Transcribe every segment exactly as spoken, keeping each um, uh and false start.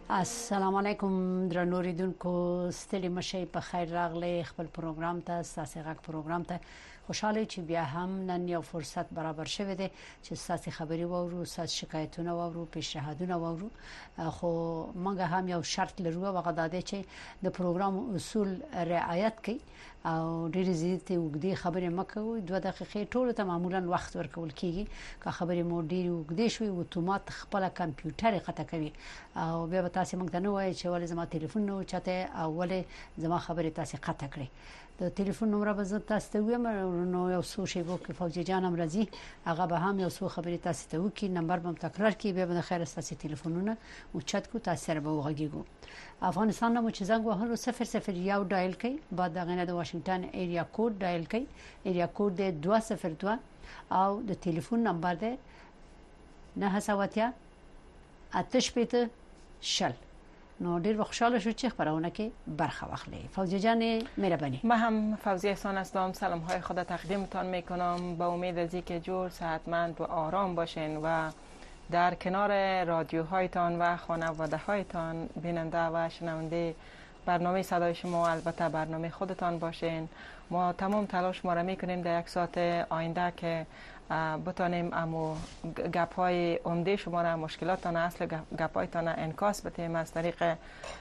السلام علیکم درنو ریدونکو ستړي مشي په خیر راغلی خپل پروګرام ته ساسي غږ پروګرام ته خوشاله چې بیا هم نن یو فرصت برابر شوه دی چې ساسي خبري وورو ساس شکایتونه وورو پیشنهادونه وورو خو موږ هم یو شرط لرو هغه د دې چې د پروګرام اصول رعایت کړي او ډېر زیاتې وګړي خبرې مکو دوه دقیقې ټول ته معمولا وخت ورکول کیږي که خبرې مو ډېر وګړي شوي اتومات خپل کمپیوټر قطع کوي او بیا تاسو موږ ته نو وایي چې ولې زما ټلیفون نو چاته او ولې زما خبرې تاسو قطع کړې د ټلیفون نمبر به زه تاسو ته وایم نو یو څو شی وو کې فوجي جان هم راځي هغه به هم یو څو خبرې تاسو ته وکي نمبر به تکرار کی به د خیر تاسو ټلیفونونه او چت کو تاسو سره به وغږیږو افغانستان نو چې زنګ وهلو صفر صفر یو ډایل کړئ بعد دغه نه د واشنگټن ایریا کوډ ډایل کړئ ایریا کوډ د دوه صفر دوه او د ټلیفون نمبر ده نه سواتیا اتش پته شل نو ډیر خوشاله شو چې خبرونه کې برخه واخلې فوزیه جان مهربانی. من هم فوزیه احسان هستم. سلام های خدا تقدیمتان میکنم با امید از اینکه جور صحتمند و آرام باشین و در کنار رادیوهایتان و خانواده هایتان بیننده و شنونده برنامه صدای شما البته برنامه خودتان باشین. ما تمام تلاش ما را میکنیم در یک ساعت آینده که بتانیم امو گپ های عمده شما را مشکلاتتان اصل گپ هایتان انعکاس بدیم از طریق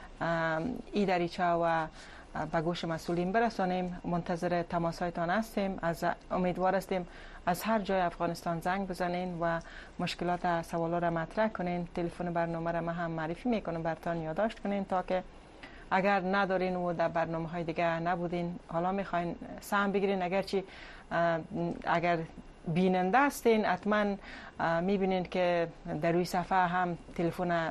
ای دریچه و به گوش مسئولین برسانیم. منتظر تماس هایتان هستیم. از امیدوار هستیم از هر جای افغانستان زنگ بزنین و مشکلات سوالا را مطرح کنین. تلفن برنامه را ما هم معرفی میکنم براتون یادداشت کنین تا که اگر ندارین و در برنامه های دیگه نبودین حالا میخواین سهم بگیرین اگرچه اگر بیننده هستین حتما میبینین که در روی صفحه هم تلفن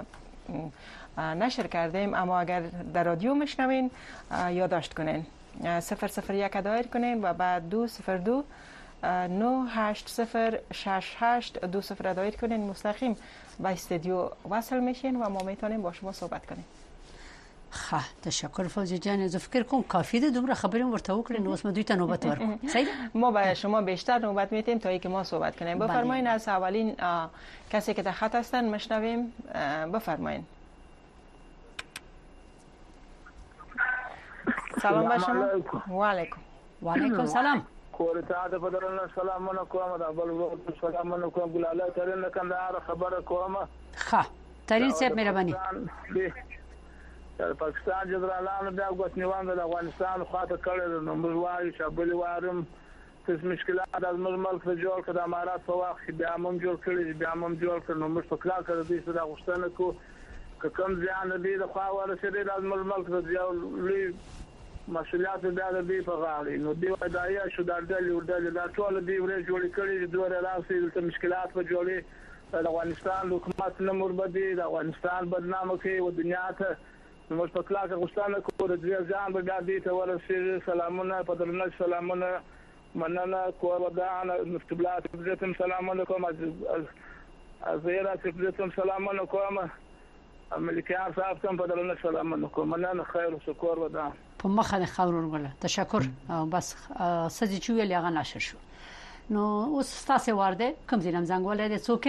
نشر کردیم اما اگر در رادیو میشنوین یادداشت کنین صفر صفر یک دایر کنین و بعد دو صفر دو نه هشت صفر شش هشت دو صفر دایر کنین مستقیم به استودیو وصل میشین و ما میتونیم با شما صحبت کنیم. خا تشکر فوزی جان زه فکر کوم کافی ده دومره خبرې ورته وکړې نو اوس مې دوی ته نوبت ورکړو صحیح ما به شما بیشتر نوبت میدیم تا اینکه ما صحبت کنیم. بفرمایید از اولین کسی که در خط هستن مشنویم. بفرمایید. سلام به شما. و علیکم و علیکم سلام. کورته ته بدرنه سلام علیکم دا بل سلام علیکم ګلاله ترنه کندهار خبره کوم. ښه ترین صاحب مهرباني. د پاکستان جنرالانو د افغانستان د افغانستان خاطر کړل نو موږ وایو چې بل وارم څه مشکلات د ملک په جوړ کړه د امارات په وخت بیا موږ جوړ کړی بیا موږ جوړ کړ نو موږ په کلا کړو دې څه د غوښتنه کو کوم ځان دې د خوا ورسېدل د ملک د یو لوی مسؤلیت دې په غاړه نو دی ودایا شو د ډلې ودلې دا ټول دې ورې جوړ کړی د دوه راځي د مشکلات په جوړې د افغانستان حکومت نمبر بدی د افغانستان بدنامه کوي او دنیا ته نو په کلاکه غوښتنه کوو د دې ځان به دې ته ورسېږي سلامونه په درنه سلامونه مننه کوم دا مفتبلات دې سلامونه کوم از از زیرا دې سلامونه کوم امریکایان صاحب ته په درنه سلامونه کوم مننه خیر او شکر ودا په مخه خبر ورغله تشکر بس سدي چې ویل هغه نشر شو نو اوس تاسو ورده کوم ځینم زنګ ولې څوک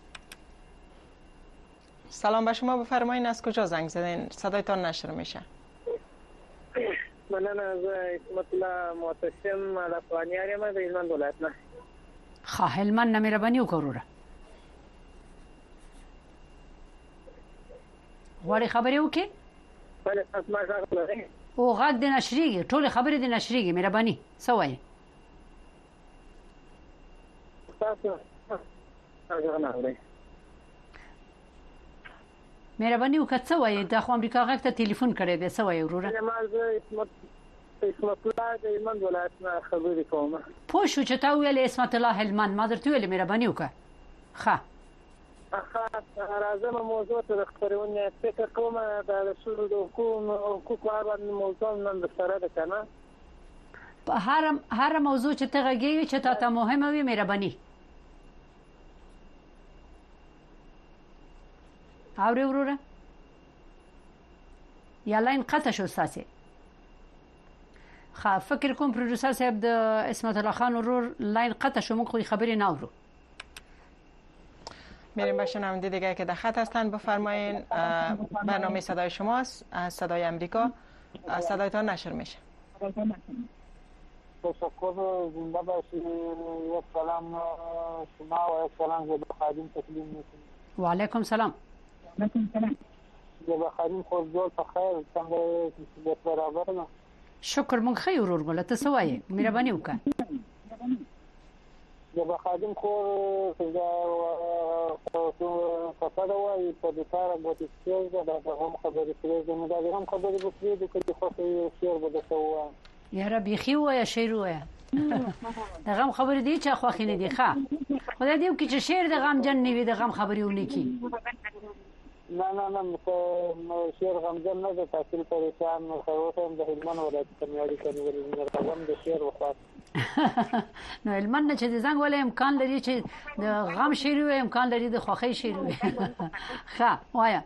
سلام به شما. بفرمایید از کجا زنگ زدین صدایتان نشر میشه. من از مطلع معتصم افغانیاری ما در هلمند ولایت نه. خا هلمند نمیربانی وکړه. وړي خبرې وکي؟ بله تاسو ما غواړئ. او غږ د نشریږي ټول خبرې د نشریږي مهرباني سوای. تاسو هغه نه اورئ. مهرباني وکړه وای د خو امریکا غږ ته ټلیفون کړی دی سوای وروره. ما زه اسمت اسمت الله د هلمند ولایت نه خبرې کوم. پوه شو چې تا ویل اسمت الله هلمند ما درته ویل مهرباني وکړه. ښه اخا راځم موضوع ته خبرونه فکر کوم د رسول د حکومت او حقوق باندې موضوع نن سره ده کنه. په هر هر موضوع چې ته غږی چې تا ته مهمه وي مهرباني. اوري وروره یا لاین قطع شو ساسي. خا فکر کوم پروډوسر صاحب د اسمت الله خان ورور لاین قطع شو موږ خبرې نه اورو. میریم به شنونده دیگه که در خط هستن. بفرمایین. برنامه صدای شماست از صدای امریکا. صدایتان نشر میشه. تشکر. زنده باشید. یک سلام شما و یک سلام به خادم تسلیم میکنم. و علیکم سلام. علیکم سلام. به خادم خود جوړ په خیر څنګه چې برابر نه. شکر مونږ خیر ورغله ته سوای مهرباني وکړه. د خادم خو په پاره وای په دې کار باندې چې دا هم خبرې کړې ده نو دا هم خبرې وکړې د کله خو یې شعر بده سوا یا رب خي وای شعر وای دا هم خبرې دي چې خو خینه دي ښه خدای دې وکړي چې شعر د غم جن نه وي د غم خبرې ونی کی نه نه نه شعر غم جن نه د تحصیل پریشان نو خو هم د هلمند ولایت کمیاري کوي ولې غم د شعر وخت نو علمن نه چې د زنګ ولې امکان لري چې د غم شعر وي امکان لري د خوخي شعر وي ښه وایا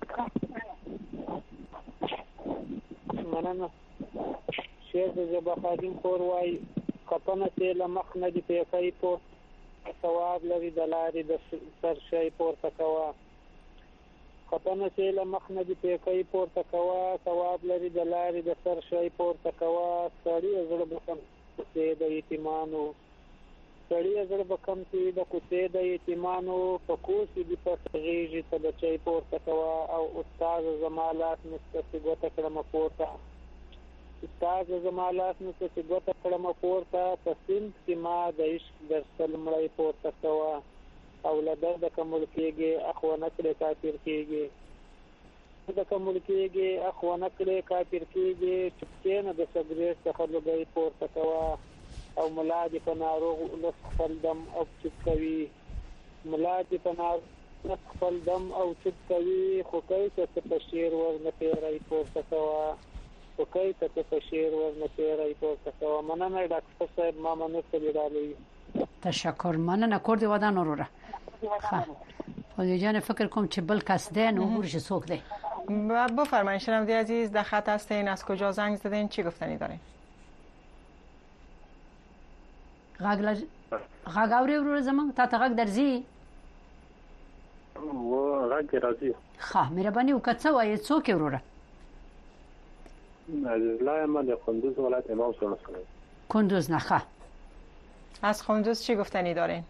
مننه شعر د جبا خادم خور وای کپنه ته لمخ نه دی پیکای په ثواب لري د لارې د سر شي پورته کوا کپنه ته لمخ نه دی پیکای پورته کوا ثواب لري د لارې د سر شي پورته کوا سړی زړه بکم کوڅه د یتیمانو سړی زړه بکم چې د کوڅه د یتیمانو په کوڅه دی په غیږ ته بچي پورته کوا او استاد زمالات مستفیدته کړم پورته استاد زمالات مستفیدته کړم پورته په سند کې ما د عشق درسل مړی پورته کوا او لدر د کومل کېږي اخو نکړه کافر کېږي د کومل کېږي اخو نکړه کافر کېږي چې نه د سګریټ څخه لګي پورته کوا او ملاد په ناروغ لس خپل دم او چپ کوي ملاد په ناروغ لس خپل دم او چپ کوي خو کوي چې په شیر ورنه پیرای پورته کوا خو کوي چې په شیر ورنه پیرای پورته کوا مننه ډاکټر صاحب ما مننه کړی. تشکر مننه کور دی ودان وروره ښه خو جان فکر کوم چې بل کس ده نو ورش سوق ده. بفرمایید شنونده عزیز در خط هستین از کجا زنگ زدین چی گفتنی دارین؟ غاګ لږ غاګ اوري ورو زمون تا ته غاګ درځي و غاګ راځي ښه مهرباني وکړه وای څوک وروره لا ما د کندوز ولایت امام سره کندوز نه ښه از کندوز چی گفتنی دارین؟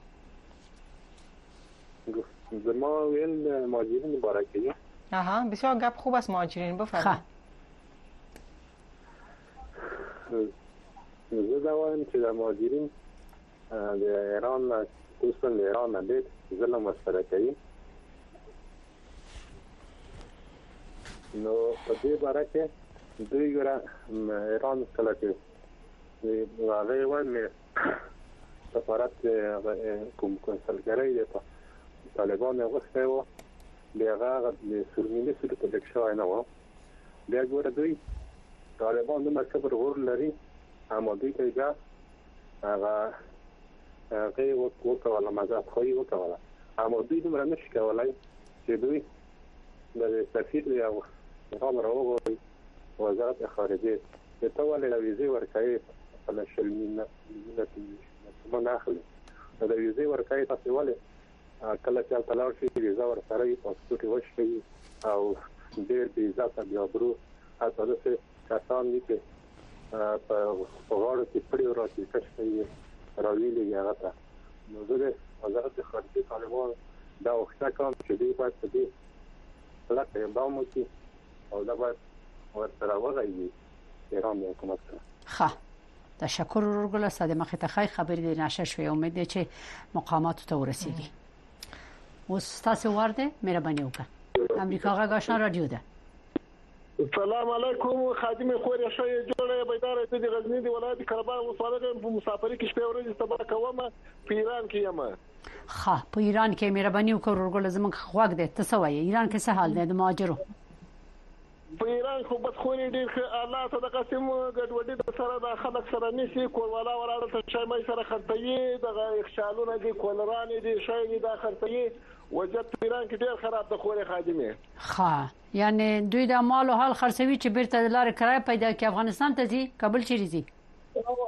زما ویل مهاجرین مبارکه. آها بسیار گپ خوب است مهاجرین بفرمایید. زه دا وایم چې د مهاجرین د ایران اوسن د ایران نه ډېر ظلم ورسره کوي نو په دې باره کې دوی ګره ایران کله چې هغه وايي سفارت کوم کنسلګرۍ د طالبان غوښته و دغه د سورمینې سره تلک شوی نه و بیا ګوره دوی طالبان د مکتب ور لري اما دوی ته بیا هغه هغه وکړه مزه خوې وکړه اما دوی دومره نشي کولای چې دوی د سفیر یا خبر راوغوي وزارت خارجه ته ولې د ویزې ورکړي په شلمینه نه نه اخلي د ویزې ورکړي تاسو ولې کله چې تلار شي ویزا ورسره یې پاسپورت وشي او ډېر ویزا ته بیا برو تاسو ته کسان دي چې په غواړي چې پړي ورته کښې راویلې هغه ته نو زه وزارت خارجه طالبان دا وخت کوم چې دوی باید په دې لکه اقدام وکړي او دا باید ورسره وغږیږي ایران حکومت سره. ښه تشکر ورګل ساده مخه ته خای خبرې د نشه شوی امید دی چې مقامات ته ورسیږي. اوس تاسو ورده مهرباني وکړه امریکا غا آشنا رادیو ده. السلام علیکم خادم خوري شوی جوړه بیدار ته د غزنی دی ولایت کربا وصاله په مسافری کې شپه ورځ تبا کومه په ایران کې یم. ښه په ایران کې مهرباني وکړه ورګل زمونږ خواږ ده ته سوای ایران کې څه حال ده د مهاجرو؟ په ایران خو بس خوري ډیر الله ته د قسم ګډوډي د سره د خلک سره نشي کولوالا وراله ته شای مې سره خرطي د اخشالونه دي کولران دي شای دي د خرطي وجد ایران کې ډیر خراب د خوري خادمه. ښه یعنی دوی د مال او حال خرڅوي چې بیرته د لارې کرای پیدا کې افغانستان ته ځي کابل چیرې ځي؟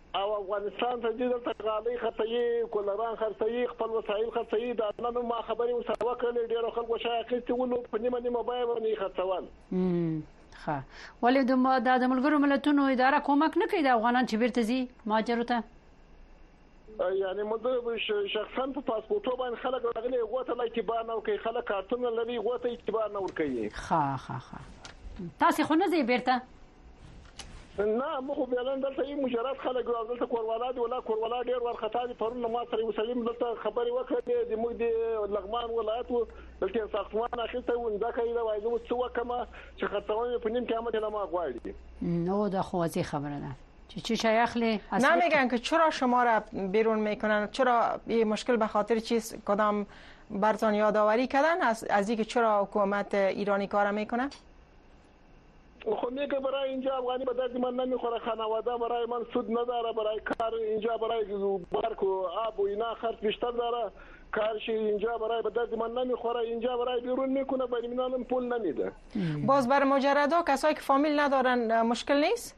او افغانستان ته د تغالي خطي کولران خرڅي خپل وسایل خرڅي دا نن ما خبري وسره وکړل ډیرو خلکو شایخستي ولو په نیمه نیمه بای باندې خرڅوال امم ښه ولې د د ملګرو ملتونو اداره کومک نه کوي د افغانان چې بیرته ځي مهاجرو ته یعنی موږ شخصا په پاسپورتو باندې خلک راغلي غوته لا اعتبار نه کوي خلک کارتون لري غوته اعتبار نه ور کوي ښه ښه ښه تاسو خو نه ځئ بیرته نه مخ بیان دلته یو مجرد خلک دلته کوروالا دي ولا کوروالا ډیر ورختا دي پرونه ما سره وسلیم دلته خبري وکړه د موږ د لغمان ولایت دلته ساختمان اخیسته و دا کوي دا وایي څه وکما چې خطرونه په نیم قیامت نه ما غواړي نو دا خو ازي خبره ده چی چی شایخلی نمیگن که چرا شما را بیرون میکنن چرا این مشکل به خاطر چیز کدام برتان یادآوری کردن از از اینکه چرا حکومت ایرانی کار میکنه خو میگه برای اینجا افغانی به درد من نمیخوره خانواده برای من سود نداره برای کار اینجا برای برق و آب و اینا خرج بیشتر داره کارش اینجا برای به درد من نمیخوره اینجا برای بیرون میکنه برای منم پول نمیده باز بر مجردا کسایی که فامیل ندارن مشکل نیست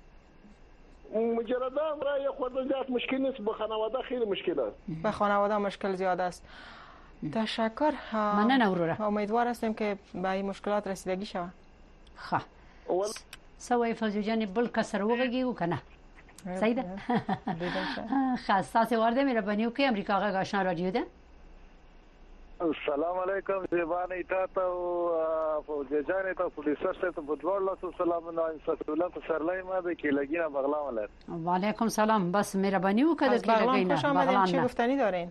مجردا برای خود زیاد مشکل نیست به خانواده خیلی مشکل است به خانواده مشکل زیاد است تشکر من نوروره امیدوار هستیم که به این مشکلات رسیدگی شود خا سوي فوزي جاني بل كسر وغږی وکنه سیده خاص تاسو ورده مهرباني وکي امریکا غا آشنا رادیو ده السلام علیکم زبانه تاسو فوزي جاني تاسو پولیسر ته په دوه لاسو سلام نه انصاف الله په سرلای ما ده کې لګینا بغلا ولر وعلیکم سلام بس مهرباني وکړه کې لګینا بغلا چه گفتنی دارین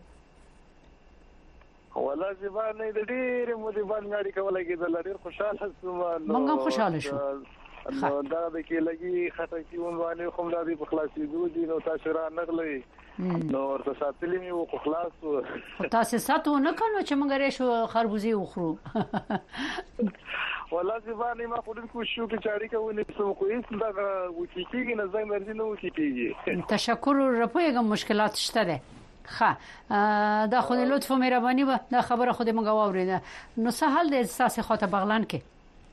ولا زبانه د ډېر مودې باندې اړیکه کولای کېدل ډېر خوشاله شوم موږ هم خوشاله شو نو دا د کې لګي خټکی ونوانه کوم د دې په خلاصېدو دي نو تاسو را نغلې نو ورته ساتلې مې و خلاص تاسو ساتو نه کنو چې موږ رېشو خربوزي وخرو ولا زبانه ما خو دې کوشش وکړ چې اړیکه ونې سم خو هیڅ دا وکیږي نه زنګ مرزي نه وکیږي تشکر رپویګم مشکلات شته ده خا دا خو لطف و مهرباني و دا خبره خود مونږ واورید نو سهال د احساس خاطر بغلان کې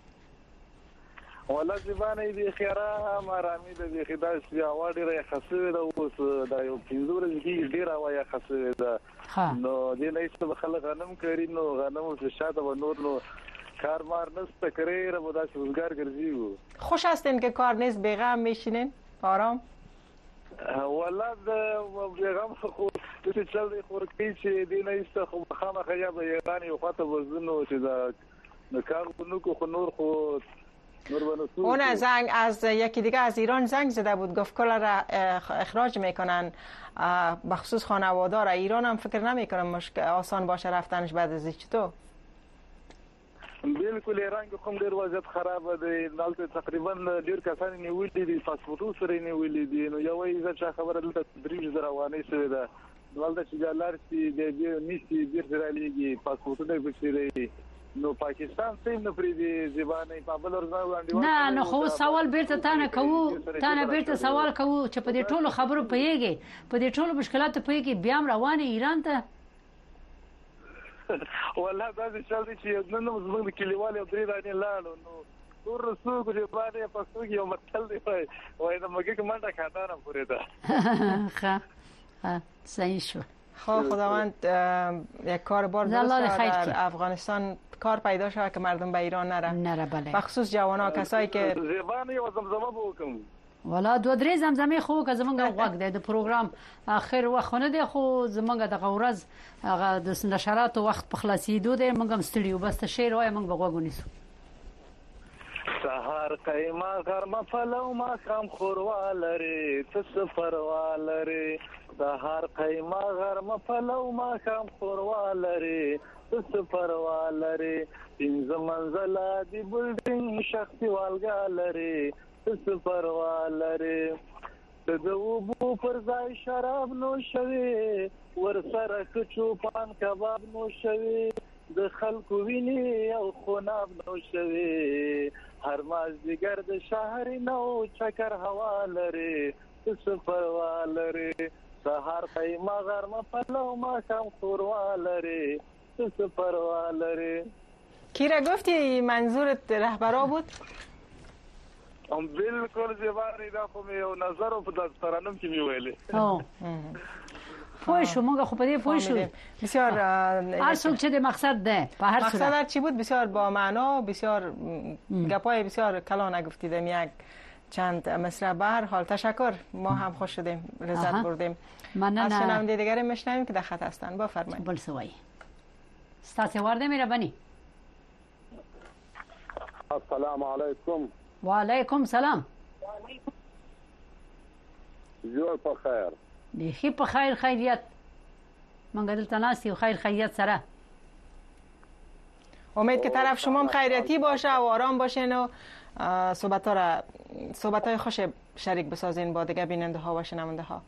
ولا زبانه دې خیره مرامي د خدای سیا وړي خاصه د اوس د یو پینځور کې ډیر وایا خاصه ده نو دې نه څه خلک غنم کوي نو غنم څه شاده و نور نو کار مار نست کوي را بودا روزگار ګرځي خوش هستین که کار نیست بیغم میشینین آرام ولاد بیغم خو چې چل دی خورکی چې دی نه است خو خامخا یا به ایران یو خاطر وزنو چې دا نکارونو کو نور خو نور ونسو اون زنگ از یکی دیگه از ایران زنگ زده بود گفت کلا را اخراج میکنن بخصوص خانواده را ایران هم فکر نمیکنم مشکل آسان باشه رفتنش بعد از چطور بالکل ایران کې کوم ډیر وضعیت خراب دی دلته تقریبا ډیر کسان نیولې دي پاسپورټو سره نیولې دي نو یو یې ځکه خبره دلته درې زره روانې شوې ده دلته چې جلار چې د دې نيسي ډیر زرالېږي پاسپورټونه بچي نو پاکستان سیم نه پری دي زبانه په بل ورځ وړاندې نه نو خو سوال بیرته تانه کوو تانه بیرته سوال کوو چې په دې ټولو خبرو پیږي په دې ټولو مشکلاتو پیږي بیا روانه ایران ته والله دا چې چې نن موږ د کلیوال او درې باندې لاړو نو ټول رسو کو چې باندې پښتو کې یو متل دی وای دا موږ کې منډه خاطر پورې ده ښه ها صحیح شو خب خداوند یک کار بار درست در افغانستان کار پیدا شود که مردم به ایران نره نره بله بخصوص جوانا کسایی که زبانه و زمزمه بوکم ولا دو درې زمزمه خو که زمونږ غوږ دی د پروګرام اخر وخت نه دی خو زمونږ د غورز هغه د نشرات وخت په خلاصېدو دی موږ هم ستړي بس ته شعر وای موږ به غوږ ونیسو سهار قیمه غرمه فلو ما کم خوروالره ته سفروالره سهار قیمه غرمه فلو ما کم خوروالره ته سفروالره پنځه منزله دی بلډینګ شخصي والګالره څه پروا لري د وبو پر ځای شراب نو شوي ور سره کچو پان کباب نو شوي د خلکو ویني او خوناب نو شوي هر ماز دیگر د شهر نو چکر هوا لري څه پروا لري سهار قیمه غرمه پلو ما کم خوروا لري څه پروا لري کی را گفتی منظورت رهبرا بود؟ هم بالکل زیباری دا خو یو نظر په د ترانم کې ویلې او پوه شو موږ خو په دې پوه شو بسیار هر څوک چې د مقصد ده په هر صورت مقصد چی بود بسیار با معنا بسیار گپای بسیار کلان گفتیدم یک چند مصرع به هر حال تشکر ما هم خوش شدیم لذت بردیم مننه از شنونده دیگری میشنویم که در خط هستن بفرمایید بل سوای ستاسو ورده مهرباني السلام علیکم و علیکم سلام جوړ په خیر بخي په خیر خیریت منګ دلته ناس یو خیر خیریت سره امید که طرف شما هم خیریتی باشه و آرام باشین و صحبت ها را صحبت های خوش شریک بسازین با دیگه بیننده ها و شنونده ها.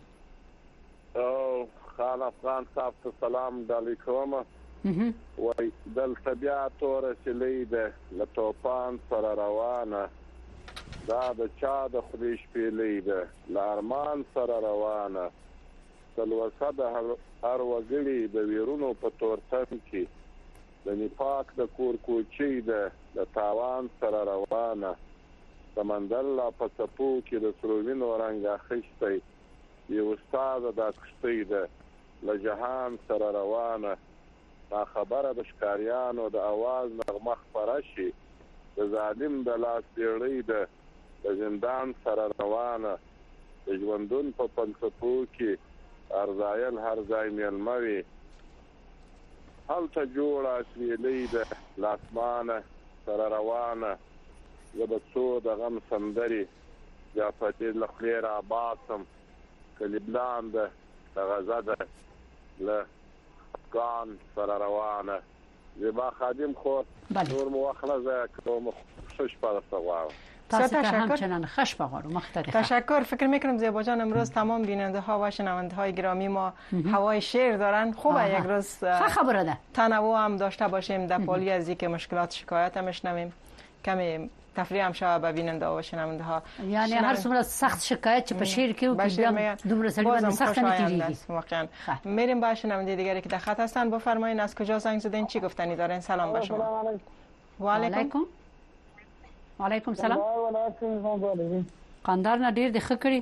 خان افغان صاحب ته سلام ډالۍ کوم وای دلته بیا توره سیلۍ ده له توپان سره روانه دا د چا د خولې شپېلۍ ده له ارمان سره روانه تلوسه د هر وګړي د ویرونو په تورتم کې د نفاق د کور کوچۍ ده د تاوان سره روانه سمندر لا په څپو کې د سرو وینو رنګ اخیستی یو استاد د کشتۍ ده له جهان سره روانه دا خبره د ښکاریانو د اواز نغمه خپره شي د ظالم د لاس بیړۍ ده د زندان سره روانه د ژوندون په پنځپو کې ارزایل هر ځای میلمه وي هلته جوړه سویلۍ ده له اسمانه سره روانه زه به څو د غم سندرې بیا فتې له خولې راباسم که لبنان ده د غزه ده له افغان سره روانه زیبا خادم خو نور مو وخت نه ضایع کوم ښه شپه درته غواړم تاسو که همچنان خوش بغارو مختاری تشکر. فکر میکنم زیبا جان امروز تمام بیننده ها و شنونده های گرامی ما هوای شعر دارن خوبه یک روز خبره ده تنوع هم داشته باشیم در پالی از اینکه مشکلات شکایت هم بشنویم کمی تفریح هم شوه به بیننده ها و شنونده ها یعنی هر څومره سخت شکایت چې په شعر کې او کې دومره سړي باندې سخت نه کیږي واقعا. میریم با شنونده دیگری که در خط هستن بفرمایید از کجا زنگ زدین چی گفتنی دارین سلام به شما. و علیکم و علیکم سلام قندار نه ډیر د خکړی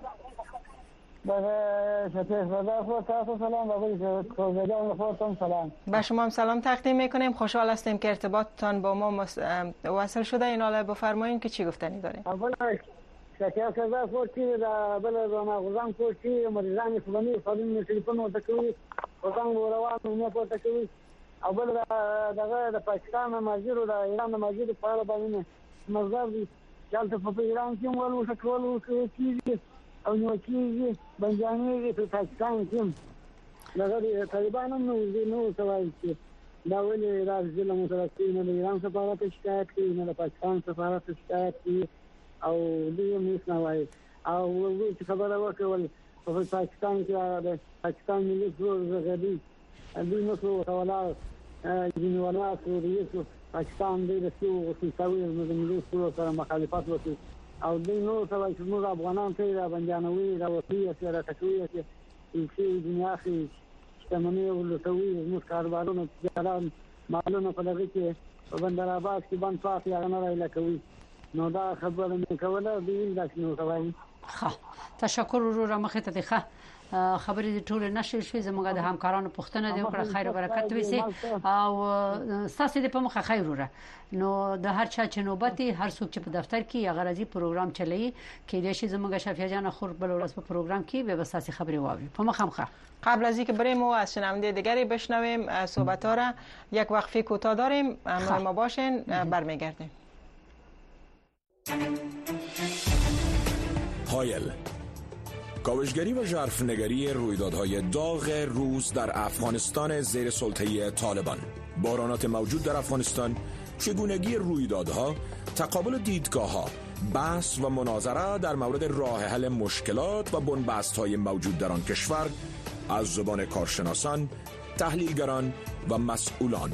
با شما هم سلام تقدیم میکنیم خوشحال هستیم که ارتباطتان با ما وصل شده این حالا بفرمایید که چی گفتنی دارین. اولا شکر کذا کوچی دا بل زما غزان کوچی مریضان فلانی فلانی تلیفون ورته کوي غزان روانو نه پورته کوي اول دغه د پاکستان ماجرو د ایران ماجرو په اړه باندې مزار دي چې په ایران کې ولو شکولو کیږي او نو کیږي بنجاني په پاکستان کې دغه طالبانو نو نو سوال کې دا ولې راځي له مترکین د ایران سفارت شکایت کوي نه د پاکستان سفارت شکایت کوي او دې موږ نه وایي او چې خبره وکړل په پاکستان کې د پاکستان ملي ګروپ غدي دې نو څه حواله جنوانا سوریه پاکستان دې د څو خصوصي د ملي ګروپ سره مخالفت وکړي او دې نو څه چې موږ افغانان ته را بنجانوي را وصیه سره تکوي چې دنیا کې شتمنۍ ولټوي موږ کاروبارونه تجارت مالونه په دغه کې په بندر آباد کې باندې پاتې هغه نه راځي کوي نو دا خبره مې کوله دې دا څنګه کوي. ښه تشکر ورور مخه ته ښه خبرې د ټول نشي شوي زموږ د همکارانو پوښتنه دی وکړه خیر او برکت وي او تاسو دې په مخه خیر وره نو د هر چا چې نوبتي هر څوک چې په دفتر کې یا غرضی پروګرام چلایي کې د شي زموږ شفیع جان خور بل ورځ په پروګرام کې به بس تاسو خبري واوري په مخه مخه. قبل از اینکه بریم و از شنونده دیگری بشنویم صحبت ها را یک وقفه کوتاه داریم همراه ما باشین برمیگردیم. هایل کاوشگری و ژرفنگری رویدادهای داغ روز در افغانستان زیر سلطه طالبان، بحرانات موجود در افغانستان، چگونگی رویدادها، تقابل دیدگاه‌ها، بحث و مناظره در مورد راه حل مشکلات و بنبست‌های موجود در آن کشور از زبان کارشناسان، تحلیلگران و مسئولان.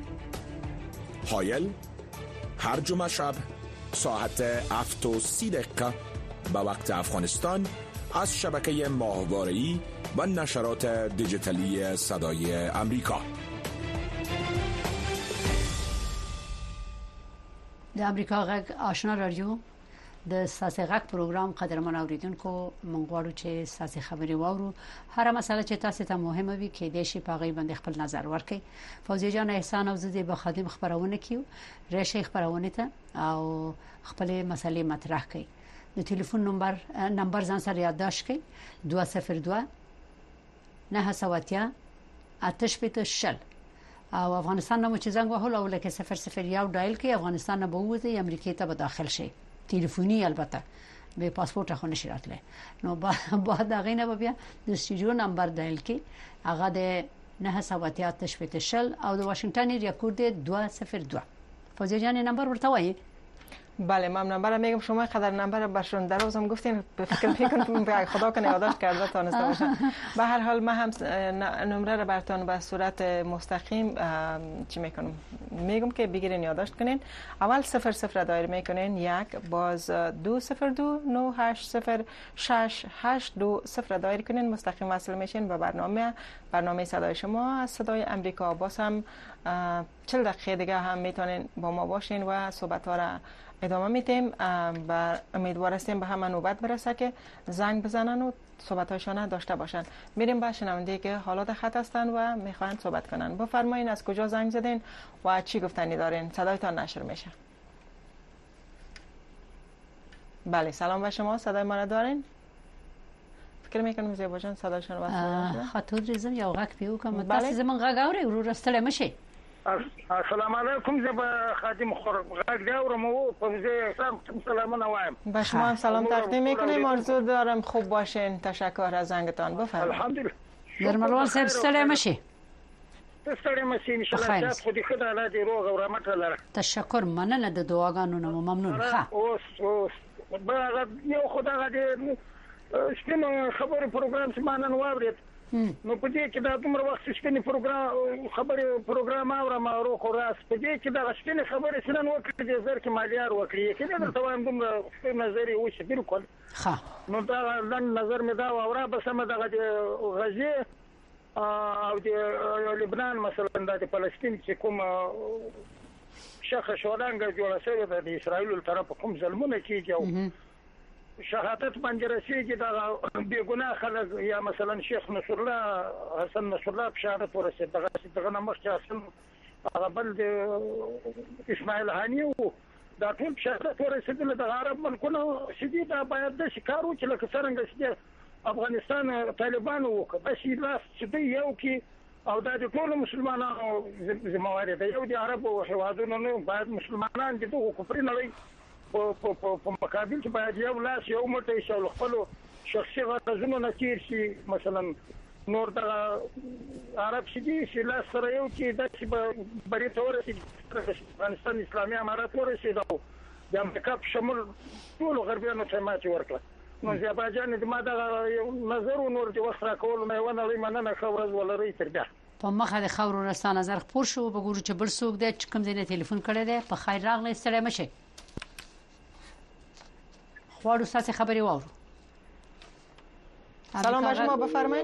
هایل هر جمعه شب ساعت هفت و سی دقیقه به وقت افغانستان از شبکه ماهواره‌ای و نشرات دیجیتالی صدای امریکا. د امریکا غږ آشنا رادیو د ساسي غاک پروګرام قدرمن اوریدونکو مونږ غواړو چې ساسي خبري واورو هر مسله چې تاسو ته مهمه وي کې د شي پاغي باندې خپل نظر ورکړي. فوزي جان احسان او زدي به خادم خبرونه کیو ریشه خبرونه ته او خپل مسلې مطرح کړي. د ټلیفون نمبر نمبر ځان سره یادداشت کړئ دوه صفر دوه نه سواتیا آتش پته شل او افغانستان نمو چې زنګ وهول او لکه صفر صفر یو ډایل کې افغانستان نه بووځي امریکای ته به داخل شي ټلیفوني البته به پاسپورت خو نشي راتله نو بعد دغه نه بیا د استودیو نمبر ډایل کې هغه د نه سواتیا آتش پته شل او د واشنگټن ریکورد دوه صفر دوه. فوزی جان نمبر ورته وایي. بله ممنون. نمبر میگم شما قدر نمبر برشون در روزم گفتین به فکر میکنم خدا کنه یادداشت کرده تانسته باشم. به هر حال من هم نمره رو براتون به صورت مستقیم چی میکنم میگم که بگیرین یادداشت کنین. اول صفر صفر دایر میکنین یک باز دو صفر دو نه هشت صفر شش هشت دو صفر دایر کنین مستقیم وصل میشین به برنامه برنامه صدای شما از صدای امریکا. باز هم چهل دقیقه دیگه هم میتونین با ما باشین و صحبت ها را ادامه میتیم. و امیدوار هستیم به همه نوبت برسه که زنگ بزنن و صحبت‌هاشون داشته باشن. میریم با شنونده که حالا در خط هستن و میخوان صحبت کنن. بفرمایین از کجا زنگ زدین و چی گفتنی دارین؟ صدایتان نشر میشه. بله سلام به شما. صدای ما را دارین؟ فکر میکنم زیبا جان صداشون واسه نشه. خاطر ریزم یا غاک پیو کوم تاسو زمون غاګ اوري ورور استله مشي. السلام علیکم زبا خادم غاګ دا ورمو په دې سلام وایم. با شما هم سلام تقدیم میکنیم. آرزو دارم خوب باشین. تشکر از زنگتان. بفرمایید. الحمدلله. درملوان صاحب استله مشي. استله مشي ان شاء الله تاسو خو دې خدای الله دې روغ او رحمت لره. تشکر مننه د دعاګانو نه ممنون. ښه اوس اوس به یو خدای دې سپینو خبرې پروګرام چې مانن واورید نو په دې کې دا دومره وخت سپینې پروګرام خبرې پروګرام اورم او خو راس په دې کې دا سپینې خبرې سنن وکړي د زر کې مالیار وکړي کې دا ته وایم دومره سپین نظر یې وشي بالکل. ښه نو دا لن نظر مې دا اورا بس هم دغه د غزې او د لبنان مثلا د فلسطین چې کوم شخه شولانګه جوړه شوې ده د اسرایل له طرف کوم ظلمونه کیږي او شهادت باندې رسیږي دا بے ګناه خلک یا مثلا شیخ نصر الله حسن نصر الله شهادت ورسید دغه دغه نمخ حسن هغه بل د اسماعیل هانی او دا ټول شهادت ورسیدل د عرب ملکونو شدید باید د شکارو چې لکه څنګه چې افغانستان طالبانو وکړه چې لاس چې یو کې او دا د ټول مسلمانانو ذمہواری ده. یو د عربو هوادونو باید مسلمانان د دغه کفر نه لري په په مقابل کې باید یو لاس یو موټی شو خپل شخصي غرضونو نه تیر شي. مثلا نور د عرب شدي چې لاس سره یو کې د بری تور چې افغانستان اسلامي امارات ورسېدو د امریکا په شمول ټول غربیانو ته ماتې ورکړه. نو ازبایجان د ما د نظر نور د وخت راکول مې ونه لري مننه خبرز ولري تر بیا په مخه د خبرو رسا نظر خپور شو وګورو چې بل څوک د کوم ځای ټلیفون کړی دی. په خیر راغلی ستړی مشه خواړو ساسي خبري واورو. سلام به شما بفرمایید.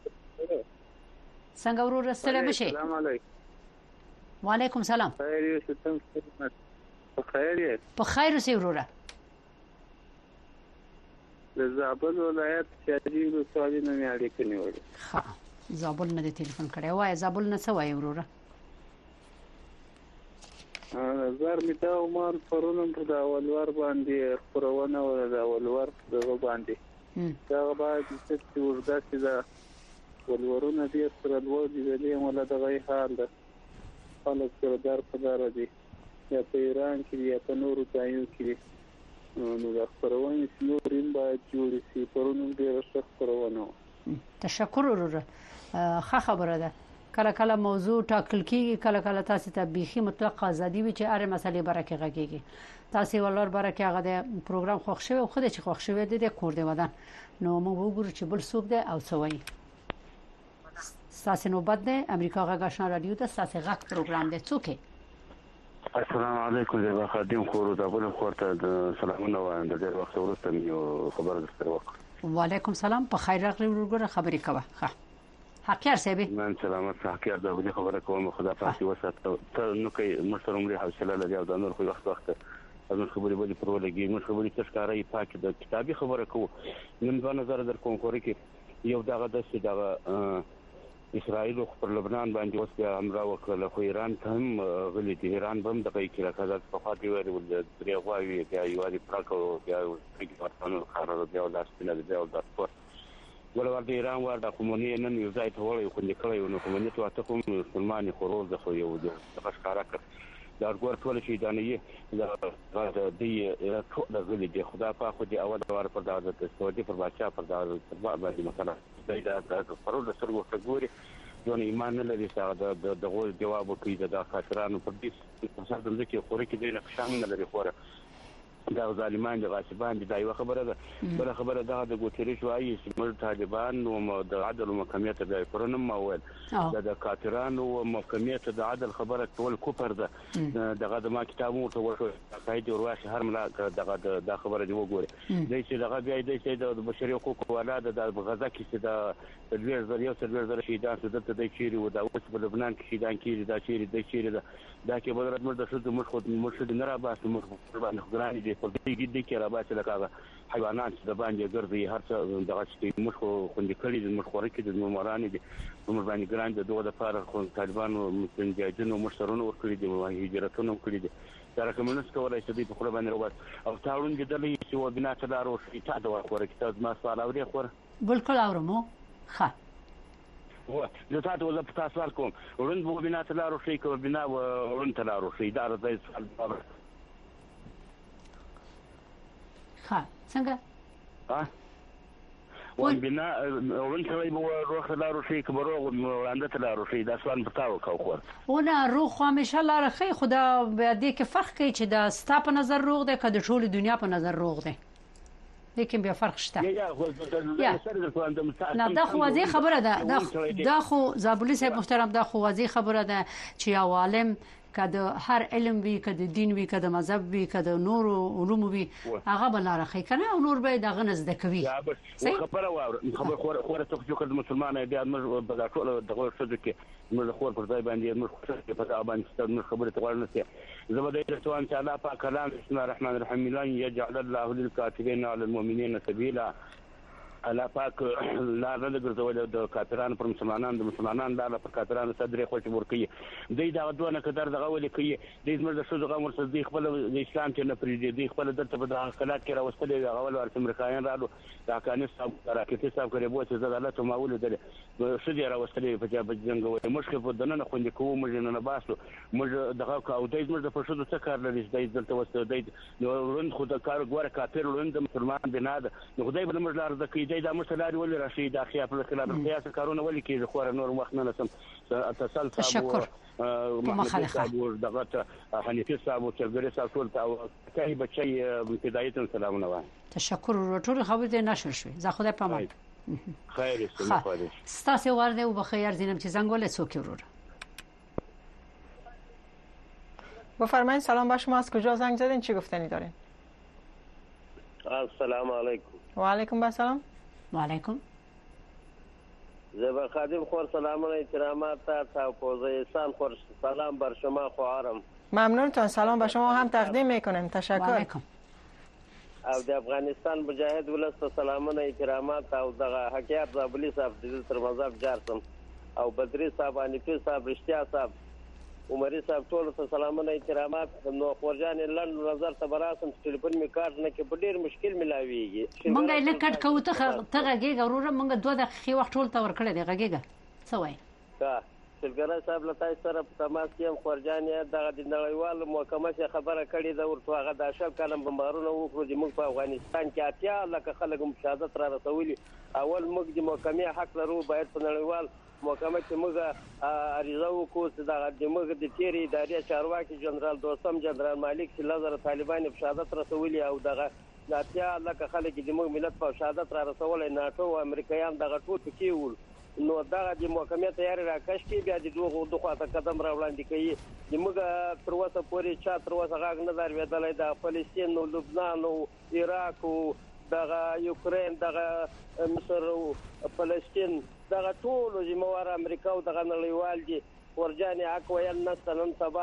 څنګه ورور ستړی مشه؟ سلام علیکم. وعلیکم سلام. خیر یو ستم خدمت. په خیر یې. په خیر اوسې وروره. د زابل ولایت شهري ولسوالۍ نه مې اړیکه نیولې. ښه زابل نه د ټلیفون کړی وای. زابل نه څه وای وروره؟ زار می دا عمر پرونم په دا ولور باندې خبرونه ولا دا ولور دغه باندې دا باید چې وردا چې دا ولورونه دې سره ولودي دې ولا دغه حال ده خلک سره دار په دار دي یا په ایران کې یا په نورو ځایونو کې نو دا خبرونه چې نورین باید جوړ شي پرونم دې ورسره خبرونه. تشکر وروره. ښه خبره ده. کله کله موضوع ټاکل کیږي کله کله تاسو ته بيخي مطلق ازادي وي چې اره مسلې برکه غږیږي. تاسو ولر برکه هغه د پروګرام خوښ شوی خو د چې خوښ شوی د کور دی ودان نو موږ وګورو چې بل څوک دی او څه وایي. تاسو نو بد دی امریکا غاښنا رادیو ته تاسو غاښ پروګرام دی څوک. السلام علیکم زه خادم خورو د بل خورته د سلامونه وایم د ډېر وخت وروسته یو خبر درته وکړم. وعلیکم سلام. په خیر راغلی ورګره خبرې کوه. ښه حقیار صاحب من سلامت حقیار دا خبره کوم خدا پاتې وسات ته نو کې مشرم لري حوصله لري او د نور خو وخت وخت موږ خبرې ولې پر ولګي موږ خبرې تشکارې پاک د کتابي خبره کوو نن په نظر در کوم خوري کې یو دغه د څه دغه اسرائیل پر لبنان باندې اوس بیا امر وکړه خو ایران ته هم غلي دي ایران هم د کوي کې راځي په خاطر ویل د دریغواوی بیا یو لري پراکو بیا د پارتانو خارو بیا د سپینه بیا د سپورت ولور د ایران ور د کومونی نن یو ځای ته وړي خو نکړی نو کومونی ته ته کوم مسلمانې خروج د خو یو د ښکارا کړ دا ګور ټول شي دانې د دې ټول د غلي دي خدا په خو دي اول ور پر د سعودي پر بادشاہ پر د باندې مثلا دا د فرو د سرګو څګوري دون ایمان نه لري چې د دغه جواب کوي د خاطرانو پر دې په څیر د کې خوري کې د نقشان نه لري خوره دا ظالمان د غاصبان د یو خبره ده بل خبره ده د ګوتریش وايي چې موږ طالبان او د عدل او محکمیت د پرونم مول د کاترانو او محکمیت د عدل خبره ټول کوپر ده دغه د ما کتابونو ته ورته قاعده ورواشه هر ملا دغه د خبره دی وګوري د چې دغه بیا د چې د بشري حقوقو ولاده د غزا کې چې د تدویر زریو تدویر زره شهیدان څه د چیرې و د اوس په لبنان کې شهیدان کیږي دا چیرې د چیرې دا کې بدرت مرده شو د مخ مرشد نه را باسه مخ باندې ګرانی دي په دې کې د کې را باسه لکه حیوانات د باندې ګرځي هر څه دغه چې مخ خوندې کړي د مخ ورکې د ممرانی دي عمر باندې ګران د دوه د فار خو طالبانو متنجدینو مشرونو ورکړي دي هجرتونو کړي دي دا کومنس کولای شي په خپل باندې وروت او تاړون کې د لې چې و بنا تدارو شي تا دا ورکړي کتاب ما سوال اوري خور بالکل اورمو ښه و زه تاسو ولې تاسو سوال کوم ورن بو بنا تلارو شي کو بنا ورن تلارو شي دا د سوال ها څنګه ها ون بنا ورن تلای بو روخ تلارو شي کو روغ وړاندې تلارو شي دا سوال پتاو کو خور ونه روغ همیشه لار خي خدا به دې کې فرق کوي چې دا ستا په نظر روغ ده کله ټول دنیا په نظر روغ ده لیکن بیا فرق شته نه دا خو واضح خبره ده دا خو زابلی صاحب محترم دا خو واضح خبره ده چې یو عالم کده هر علم وی کده دین وی کده مذهب وی کده نور علوم وی هغه بلاره خې کنه او نور به دغه نزد کوي خبره واره خبر خور خور ته چې کله مسلمانان بیا موږ په ټول دغه څه کې موږ خور پر ځای باندې موږ په تابع باندې خبره ته ورنسته زبده رسول ان شاء الله پاک کلام بسم الله الرحمن الرحیم لن يجعل الله للكافرين على المؤمنين سبيلا الله پاک لا نه ګرځول د کافرانو پر مسلمانانو د مسلمانانو لا پر کافرانو صدر خوش ورکی دوی دا دوه کدر دغه ولې کوي د زمر د شوزغه مرصدی خپل د اسلام ته نه پریږدي د خپل د په دغه خلات کې راوستل دی هغه ول امریکایان رالو دا کانې صاحب راکټي صاحب کړي بو چې زړه ته ماول دي شدي راوستل په جواب جنګ مشکل په دنه خوندې کوو موږ نه باسو موږ دغه او د زمر د پښتو څخه کار لري د دلته وسته دی نو ورن خو د کار غوړه کافر ورن د مسلمان بنا ده نو خدای به موږ لار د کې دا مشلاري ولې راشي د خلاف خلاف سیاست کارونه ولې کې خو نور وخت نه لسم تسلسل مخالفه صاحب دغه حنیفي صاحب او چرګری صاحب ټول ته بچي بدايت سلامونه وای تشکر ټول خبرې نشر شوي زه خدای پامان خیر است خیر ستاسو ورده او بخیر زینم چې زنگ ولې څوک ورور بفرمایید سلام با شما از کجا زنگ زدین چی گفتنی دارین السلام علیکم و علیکم السلام و علیکم زبر خادم خور سلام و احترامات تا پوزه احسان خور سلام بر شما خواهرم ممنونتون سلام به شما هم تقدیم میکنیم تشکر و علیکم او د افغانستان مجاهد ولست سلام و احترامات او دغه حکیات زابلی صاحب د تر مذهب جارسم او بدری صاحب انیفی صاحب رشتیا صاحب عمري صاحب ټول ته سلامونه احترامات نو خورجان لند نظر ته براسم ټلیفون می کارت نه کې په ډیر مشکل ملاويږي مونږ یې لکټ کوو ته ته غږیږه وروره مونږ دوه دقیقې وخت ټول ته ورکړی دی غږیږه څه وایي ها شلګره صاحب لته سره په تماس کې خورجان دغه د نړیوال محکمه خبره کړې دا ورته هغه د شل کلم بمبارونه وکړو چې موږ په افغانستان کې اتیا لکه خلک مشاهدت را رسولي اول موږ د محکمې حق لرو باید په نړیوال محکمه کې موږ عریضه وکړو چې د موږ د تیری ادارې چارواکي جنرال دوستم جنرال مالک چې لزر طالبان په شهادت رسولي او دغه ناتیا لکه خلک چې موږ ملت په شهادت را رسولي ناتو او امریکایان دغه ټول کې ول نو دغه د محکمې تیاری راکښ کې بیا د دوه دوه خاطر قدم را وړاندې کوي چې موږ تر اوسه پورې چا تر اوسه غاګ نه در ویدلای د فلسطین او لبنان او عراق او دغه یوکرين دغه مصر او فلسطین دغه ټول زموږ امریکا او دغه نړیوال دي ورجاني حق ویل نستنن سبا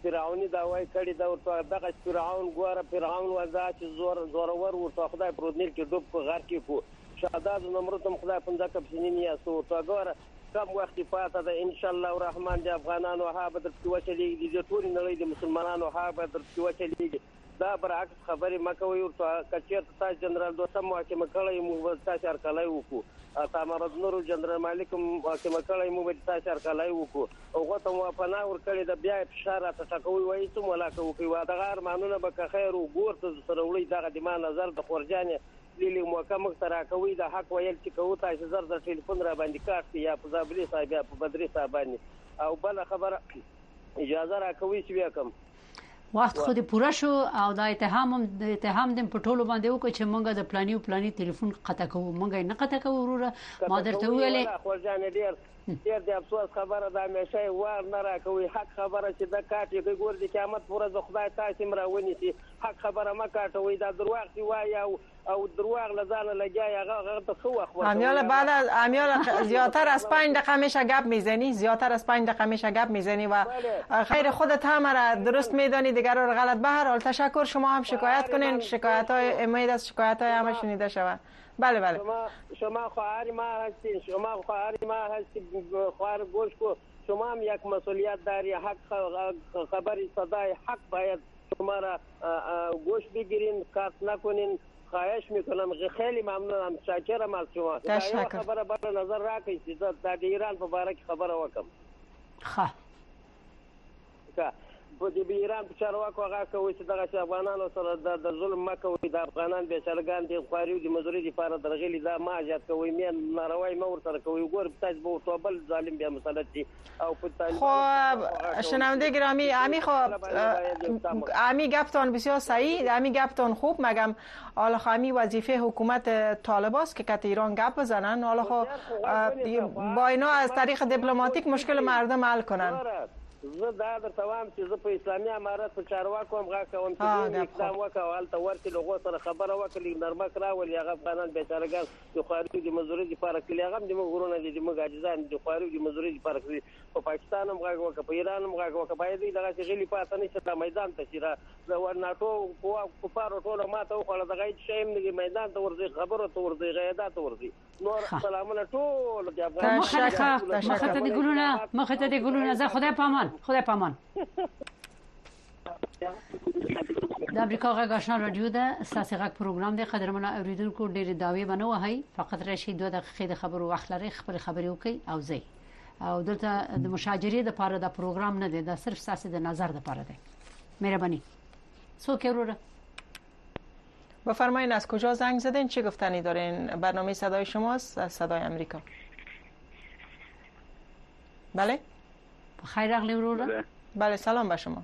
فرعوني دا وای کړي دا ورته دغه فرعون ګوره فرعون وځه چې زور زورور ورته خدای پرودنیل کې ډوب په غار کې کو شهادت نمرود هم خدای په ځکه پسینی یا سو ته ګوره کم وخت پاته ده ان شاء الله الرحمن د افغانانو هابه د توچلې د ټول نړۍ د مسلمانانو هابه د توچلې دا برعکس خبرې مکوي ورته کچیر تاسو جنرال دوسم محکمه کړی مو تاسو هر کله وکړو تامرد نور جنرال مالک محکمه کړی مو تاسو هر کله وکړو او غوته مو پناه ور کړی د بیا اشاره ته ټکوي وایي څه ملاقات وکړي دا غیر مانونه به خیر او ګورته سره وړي دغه د ما نظر د خورجان لیلی محکمه ترا کوي د حق ویل چې کوو تاسو زر د ټلیفون را باندې کاټ یا په زابلی صاحب یا په بدري صاحب باندې او بل خبره اجازه را کوي چې بیا کوم وخت خو دې پوره شو او دا اتهام هم د اتهام د پټولو باندې وکړي چې مونږ د پلاني او پلاني ټلیفون قطع کوو مونږ نه قطع کوو وروره ما درته ویلې خورجان ډیر ډیر د افسوس خبره ده مشه وار نه راکوي حق خبره چې د کاټي د ګور د قیامت پر ورځ خدای تاسو مراونی سي حق خبره ما کاټوي دا دروغ دی وای او او دروغ لزانه لګای هغه ته خو اخوات امیال بعد امیال زیاتر از پنج دقیقه میشه گپ میزنی زیاتر از پنج دقیقه میشه گپ میزنی و خیر خودت هم را درست میدانی دیگر رو غلط. به هر حال تشکر شما هم شکایت کنین شکایت های امید از شکایت های همه شنیده شود. بله بله شما شما خواهر ما هستین شما خواهر ما هستین خواهر گوش کو شما هم یک مسئولیت داری حق خبری صدای حق باید شما را گوش بگیرین کات نکنین خواهش میکنم خیلی ممنونم شاکرم از شما تشکر خبره بر نظر راکړئ چې د ایران په اړه خبره وکم ښه کا په دې ایران په چارواکو هغه کوي چې دغه افغانانو سره د ظلم مکوي د افغانان بیچارهګان دي خوري د مزوري لپاره درغلي دا ما جات کوي مې ناروای مور سره کوي ګور تاسو به توبل ظالم بیا مسلط دي او په خب شنونده گرامی امی خب امی گفتان بسیار صحیح امی گفتان خوب مگم حالا خامی وظیفه حکومت طالباست که کت ایران گپ بزنن حالا خب با اینا از طریق دیپلماتیک مشکل مردم حل کنن زه دا در توام چې زه په اسلامي امارات په چارواکو هم غا کوم چې اقدام وکړو هلته ورته لغو سره خبره وکړي نرمک راولي هغه افغانان بیچارهګان د خواري د مزوري لپاره کلی هغه د مغرونه دي د مګاجزان د خواري د مزوري لپاره کلی په پاکستان هم غا وکړه په ایران هم غا وکړه باید دغه چې غلي پاتې نشي د میدان ته شي د ورناټو قوا کفارو ټول ماته وخړه دغه شی هم د میدان ته ورځي خبره ته ورځي غیادات ورځي نور سلامونه ټول د افغان مخه ته د ګلونه مخه ته د ګلونه زه خدای پامان خدای پامان د امریکا غږ آشنا رادیو ده ساسي غږ پروګرام دی قدرمن اوریدونکو ډېر داوی بنو هي فقط راشي دوه دقیقې د خبرو وخت لري خبر خبري وکي او زی او دلته د مشاجرې د پاره د پروګرام نه دی دا صرف ساسي د نظر د پاره دی مهرباني سو کېروره بفرمایید از کجا زنگ زدین چه گفتنی دارین برنامه صدای شماست از صدای امریکا بله خیر اغلی وروره بله سلام به شما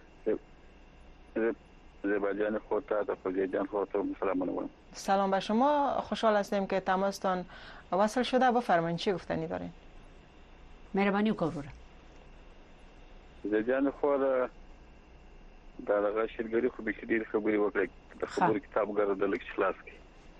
زباجان خودتا تا فوجیجان خودتا سلام منوان سلام به شما خوشحال هستیم که تماستان وصل شده بفرمایید چی گفتنی دارین مهربانی وکړه زباجان خود دا دغه شرګری خو به شدید خبري وکړه د خبرو کتاب ګرځول کې خلاص کی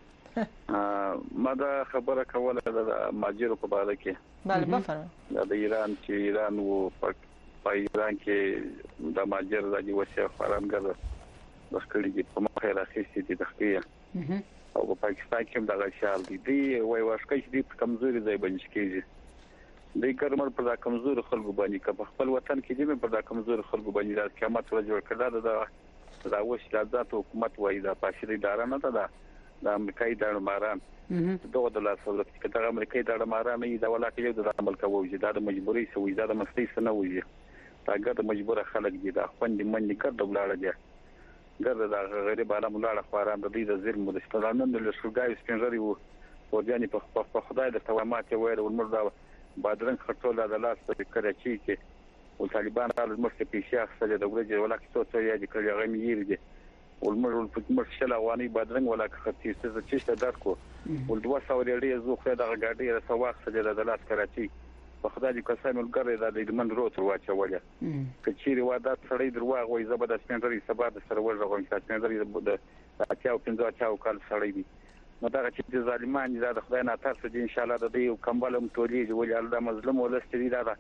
ما دا خبره کوله د ماجرو په اړه کې بله بفرمایئ د ایران چې ایران وو په ایران کې د ماجر د وسیه خارنګر د خړېږي په مخه راخېستې دي تخکیه او په پاکستان کې دغه شال دي دی وای واشکې دي کمزوري ځای باندې کېږي د کرمر په کمزور خلکو باندې که خپل وطن کې دي په د کمزور خلکو باندې د قیامت ورځ جوړ کړه د د اوسه د حکومت وای د پاشري اداره نه ده د امریکایي د ماران دغه د لاس ورته چې د امریکایي د ماران نه د ولاکې یو د عمل کوي د مجبوري سوي د مستي سنه وي تاګه د مجبور خلک دي د خوند منډي کړ د بلاړه دي ګر د غریب عالم لاړه خواران د دې د ظلم د استلانن د شوګای سپینځري وو ورجاني په خدای د توامات وایره ولمر بادرنګ خټول د لاس په کراچي کې او طالبان راځي مرسته پیښه خپل د ورځې ولاکې څو څو یادي کړی غمی یې دي ولمر په مرشل اواني بادرنګ ولاکې خطي څه چې څه درکو ول دوه سو ریډي زو خو د غاډي رسواخ سره د لاس کراچي په خدای دې قسم ولګره د دمن روت واچولې کچيري واده سړی درواغ وای زبد سپینځري سبا د سره ورغون چې سپینځري د اتیاو پنځه اتیاو کال سړی دي نو دا چې د ظالمان د خدای نه تاسو دې ان شاء الله د دې کمبلم ټولې ولې الله مظلوم ولستري دا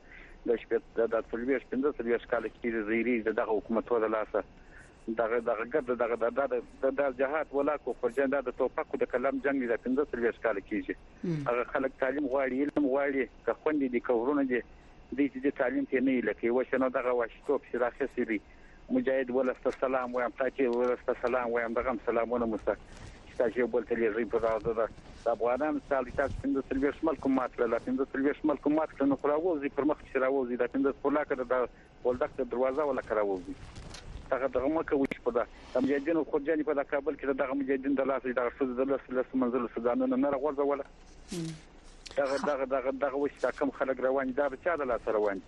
د شپې د تلويش پنځه تلويش کال کې زیری دغه حکومت ولا لاسه دغه دغه ګرد دغه د د جهاد ولا کو فرجنده د توپکو د کلام جنگ د پنځه تلويش کال کېږي هغه خلک تعلیم غواړي علم غواړي که خوندې دي کورونه دي د دې تعلیم ته نه لکه وښنه دغه واشتوب شراخه سری مجاهد ولست سلام وایم تاکي ولست سلام وایم دغه سلامونه مسته چې بل تلې په راځه د افغانان سالي تاسو څنګه سلوي شمال کوم ماته لا څنګه سلوي شمال کوم ماته نو خلاوزي پر مخ شراوزي د څنګه پولاکه د ولدک دروازه ولا کراوزي هغه دغه مکه وچ په دا د مجاهدینو خورجاني په کابل کې دغه مجاهدین د لاس د شوز د لاس لاس منزل سودانونه نه راغورځه ولا دغه دغه دغه دغه وچ تا کم خلک روان دي دا چا د لاس روان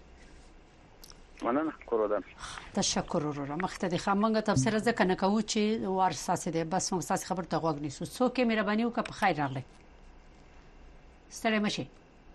مننه کوردان تشکر ورو مختدي خامنګ تفسیر ځکه نه کوو چې ورساسه ده بس موږ تاسو خبر ته غوږ نیسو څوک مهرباني وکړه په خیر راغلی ستړي مشي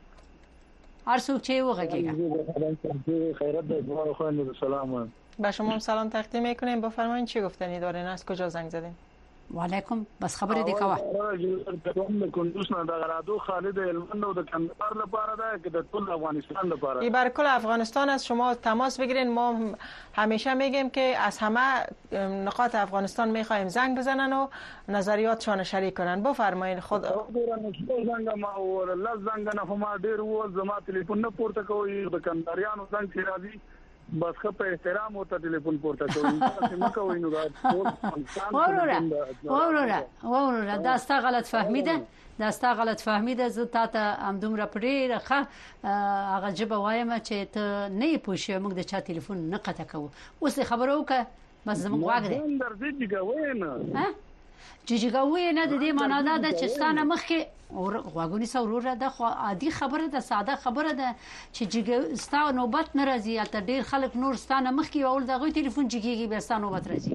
ارسو چې وغږیږي خیرت ده دوه خوانه سلام با شما هم سلام تقدیم میکنیم بفرمایید چی گفتنی دارین از کجا زنگ زدین و علیکم بس خبر دی کوا د کندوز نه د غرادو خالد هلمند او د کندهار لپاره ده که د ټول افغانستان لپاره این برای کل افغانستان است شما تماس بگیرین ما همیشه میگیم که از همه نقاط افغانستان میخوایم زنگ بزنن و نظریاتشان شریک کنن بفرمایید خود زنگ ما اور الله زنگ نه ما ډیر و زما ټلیفون نه پورته کوي د کندهاریانو زنگ چې راځي بس خپل احترام او ټلیفون پورته کوي چې مکه وینو دا اورورا اورورا اورورا دا ستا غلط فهمی ده دا ستا غلط فهمی ده زه تا ته همدومره پرې راخه هغه جبه وایم چې ته نه پوښې موږ د چا ټلیفون نه قطع کوو اوس خبرو وکړه بس زموږ واګ ده اندر دې جګوي نه ها جګوي نه د دې معنا ده چې ستانه مخکې اور غواګونی سوروره د خو عادي خبره ده ساده خبره ده چې جګ ستا نوبت ناراضي یا ته ډیر خلک نور ستانه مخکې اول دغه ټلیفون جګيږي به ستانه نوبت راځي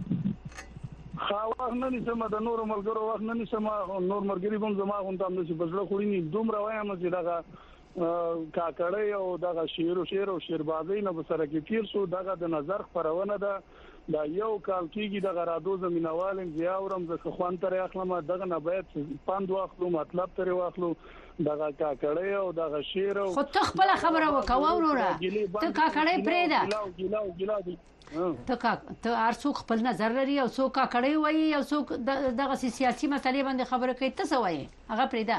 خو نه نسم د نور ملګرو وخت نه نسم نور مرګري بم زما غون تام نشي بسله خوري نه دومره وایم چې دغه کاکړې او دغه شیر او شیر او شیربازي نه بسره کې تیر شو دغه د نظر خبرونه ده دا یو کال کېږي د غرادو زمينوال زیاورم د خوان تر اخلم دغه نه باید پاند واخلو مطلب تر واخلو دغه کاکړې او دغه شیر او خو ته خپل خبره وکاو وروره ته کاکړې پرېدا ګلاو ګلاو ته کا ته ارڅوک خپل نظر لري او څوک کاکړې وایي او څوک دغه سیاسي مسلې باندې خبره کوي ته څه وایي هغه پرېدا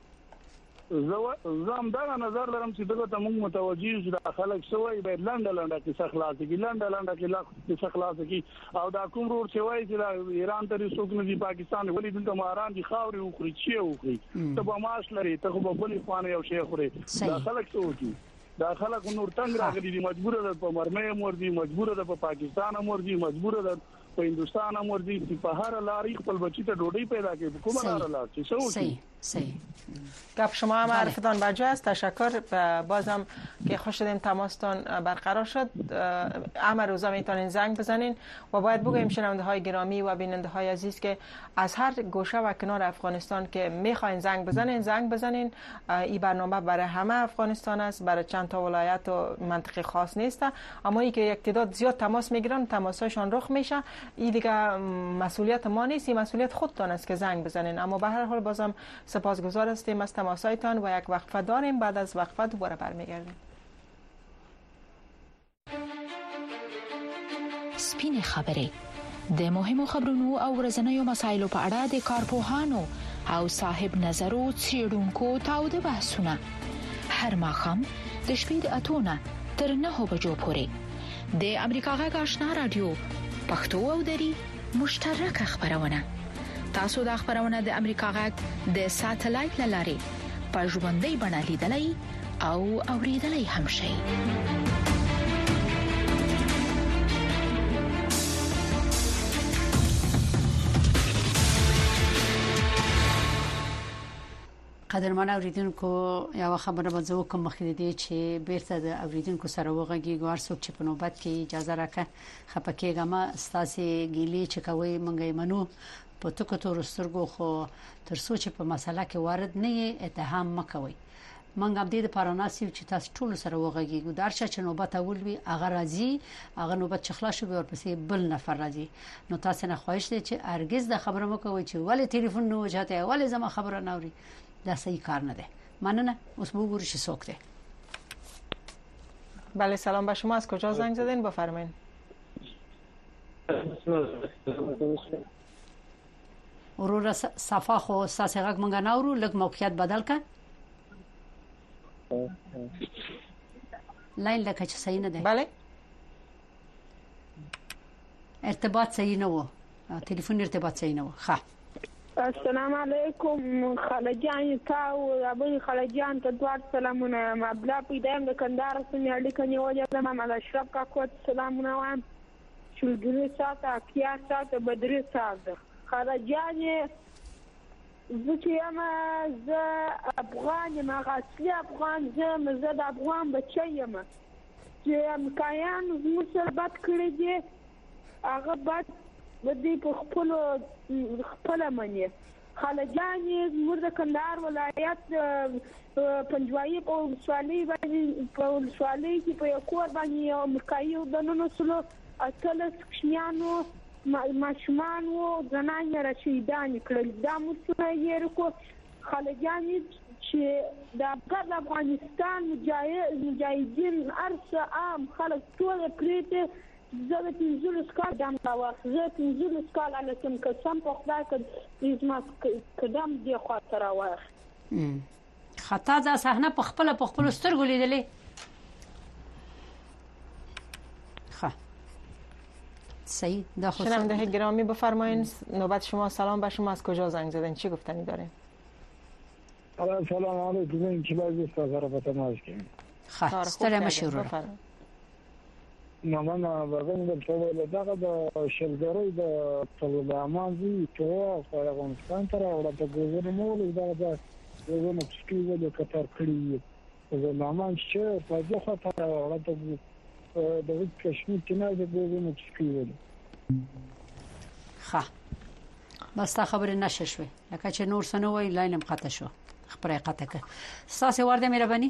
زم دا نظر لرم چې دغه ته موږ متوجي یو چې خلک سوي به لاندې لاندې کې څخلاص کی لاندې لاندې کې لا څخلاص کی او دا کوم روړ چې وایي چې ایران ته څوک نه دی پاکستان ولې دلته ماران دي خاوري او خري چی او خري ته به ماش لري ته به بلی خوانه یو شیخ خوري دا خلک سوي دا خلک نور تنگ راغلي دي مجبور ده په مرمه مور دي مجبور ده په پاکستان مور دي مجبور ده په هندستان مور دي په هر لاري خپل بچی ته ډوډۍ پیدا کوي کومه لار لار چې سوي صحیح صحیح گپ شما هم حرفتان بجا است تشکر بازم که خوش شدین تماستان برقرار شد همه روزا میتونین زنگ بزنین و باید بگویم شنونده های گرامی و بیننده های عزیز که از هر گوشه و کنار افغانستان که میخواین زنگ بزنین زنگ بزنین این برنامه برای همه افغانستان است برای چند تا ولایت و منطقه خاص نیست اما ای که یک تعداد زیاد تماس میگیرن تماساشون رخ میشه این دیگه مسئولیت ما نیست این مسئولیت خودتان است که زنگ بزنین اما به هر حال بازم سپاسگزار هستیم از تماسایتان و یک وقفه داریم بعد از وقفه دوباره برمیگردیم. سپین خبرې د مهمو خبرونو او ورځنیو مسایلو په اړه د کارپوهانو او صاحب نظرو څېړونکو تاوده بحثونه هر ماښام د شپې د اتو نه تر نهو بجو پورې د امریکا غږ آشنا رادیو پښتو او دری مشترکه خبرونه تاسو د خبرونه د امریکا غږ د ساتلایت لارې په ژوندۍ بڼه لیدلای او اوریدلای هم شئ. قدرمن اوریدونکو یو خبره به زه کوم مخکې دي چې بیرته د اوریدونکو سره وغږیږو هر څوک چې په نوبت کې اجازه راکړه خپکهګما ستاسو ګیلې چې کوي مونږه منو په تو کتو سترګو خو تر سوچ په مسله کې وارد نه اتهام مکوي مونږ هم دې لپاره ناسیو چې تاسو ټول سره وغږیږو درشه چې نوبت اول وي هغه راځي هغه نوبت چخلا شو به ورپسې بل نفر راځي نو تاسو نه خواهش دي چې هرگز د خبره مکوي چې ولې ټلیفون نه وجاته ولې زما خبره نه اوري دا صحیح کار نه ده مننه اوس وګورئ چې څوک ده بله سلام به شما. از کجا زنگ زدین بفرمایید؟ ورور صفا خو ساسي غږ مونږ نه اورو، لږ موقعیت بدل کړه. لاین لکه چې صحیح نه دی. بله ارتباط صحیح نه و، تلیفون ارتباط صحیح نه و. ښه السلام علیکم خالجان تاو ابي خالجان ته دوه سلامونه. مبلا پیدایم د کندهار سمې اړیکه نیولې ده. محمد اشرف کاکو سلامونه وایم. شلګری ساته کیا ساته بدري ساته خالجان زه چې یم زه افغان یم، هغه اصلي افغان زه یم، زه د افغان بچی یم چې امریکایان زموږ سره بد کړي دي، هغه بد بدی په خپلو خپله مني. خالجان زموږ د کندهار ولایت پنجوایي په ولسوالۍ باندې په ولسوالۍ کې په یو کور باندې یو امریکایي دننه سلو اتلس کشمیانو ماشومان و زنان یې رشیدان کړل. دا موږ یې رکو خالجان چې د افغانستان مجاهدین ارسه عام خلک ټول پریته زه د پنځلس کال دم راوخت زه پنځلس کال الکم قسم په خدای که زما قدم دی خاطر راوخت. خطا دا صحنه په خپل په خپل سترګو لیدلې. ښه صحیح. دا خود شنونده گرامی بفرمایید نوبت شما. سلام به شما. از کجا زنگ زدین؟ چی گفتنی دارین؟ سلام علیکم. این کی باید سفر به تماس کنیم. خب ستاره مشورو نه نه باید به طور داغ د شلګری د طلب امانزي ته افغانستان ته راوړل د ګوزر مول دا د ګوزر سکیو د قطر کړی د نامان چې په دې خاطر راوړل د د کشمیر کې نه د ګوزر سکیو. ښه بس تا خبر نشه شوي لکه چې نور سنو وی لاینم قطع شو خبره قطع ک. ساسه ورده مهرباني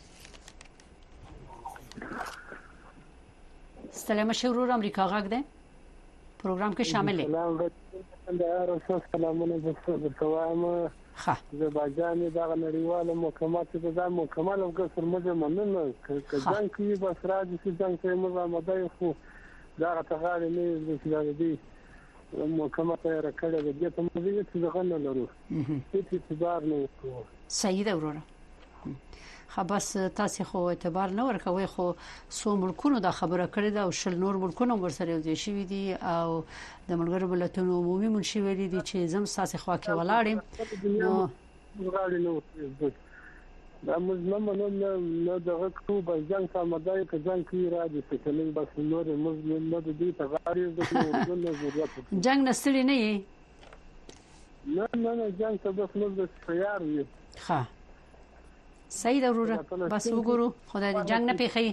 سلام شورور امریکا غږ ده پروګرام کې شامل دي. سلام د رسول سلامونه د سوام ښه د باجانې د نړیوالو محکماتو د ځان مکمل او ګسر مجه مننه ک ځان کې بس راځي چې ځان کې موږ آماده یو دا تغاړي نه د دې محکمات راکړه د دې ته موږ چې ځغن نه لرو هیڅ اعتبار نه کوو. صحیح ده وروره. خو بس تاسو خو اعتبار نه ورکوي خو سو ملکونو دا خبره کړې ده او شل نور ملکونو ورسره یو ځای شوي دي او د ملګرو ملتونو عمومي منشي ویلي دي چې زم تاسو خو کې ولاړم نو غاړي نو دا موږ نه منو نه دغه کو به ځان سمدای ک ځان کې را دي چې کله بس نور موږ نه د دې تغاړي د نور ضرورت جنگ نستړي نه یې نه نه نه جنگ ته بس موږ تیار یو. ښه صحیح ده وروره بس وګورو خدای دې جنگ نه پیخي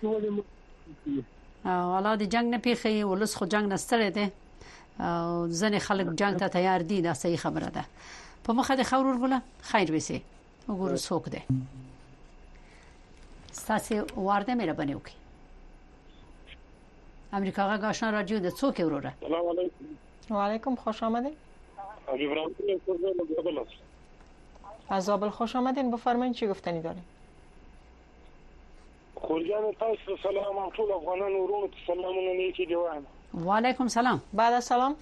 او الله دې جنگ نه پیخي ولس خو جنگ نستړي دي او ځنې خلک جنگ ته تیار دي. دا صحیح خبره ده. په مخه د خورور بوله خیر وسی وګورو څوک ده. ستاسو ورده مهرباني وکړئ. امریکا غږ آشنا رادیو د څوک وروره. سلام علیکم. وعلیکم خوش آمدید. ابراهیم پورزه از زابل خوش آمدین. بفرمایید چی گفتنی دارین؟ خورجان تاسو سلام ټول افغانان ورونو ته سلامونه نیکی دی وایم. و علیکم سلام. بعد از سلام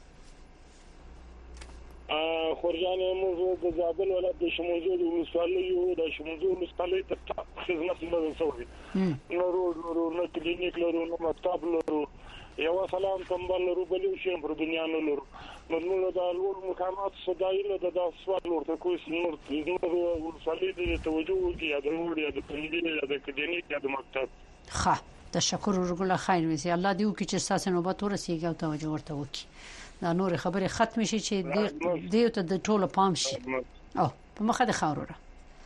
ا خورجان موږ د زابل ولایت د شموزو د ولسوالۍ یو د شموزو ولسوالۍ ته خدمت لرو. نورو نورو نه کلینیک لرو نو مکتب لرو یو سلام تمبل لرو بلو شي پر دنیا نه لرو نو د لوړ مقامات صدایله د سوال ورته کوی نور نور ولسوالۍ د توجه کی یا د وړ یا د کلینیک یا د کلینیک یا د مکتب. ښه تشکر ورګله خیر وسی الله دې وکړي چې تاسو نوبت ورسیږي او توجه ورته وکړي. دا نور خبره ختم شي چې دې ته د ټولو پام شي. او په مخه د خوروره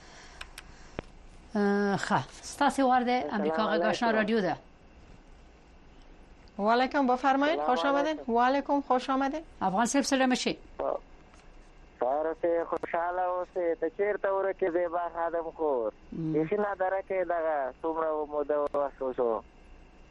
ښه تاسو ورده امریکا غږ آشنا رادیو ده. و علیکم بفرمایید خوش آمدین. و علیکم خوش آمدین. افغان صاحب سلام شي. سارته خوشاله اوسه ته چیرته ورکه به با خادم خور هیڅ نه درکه دا څومره مو دا وسوسو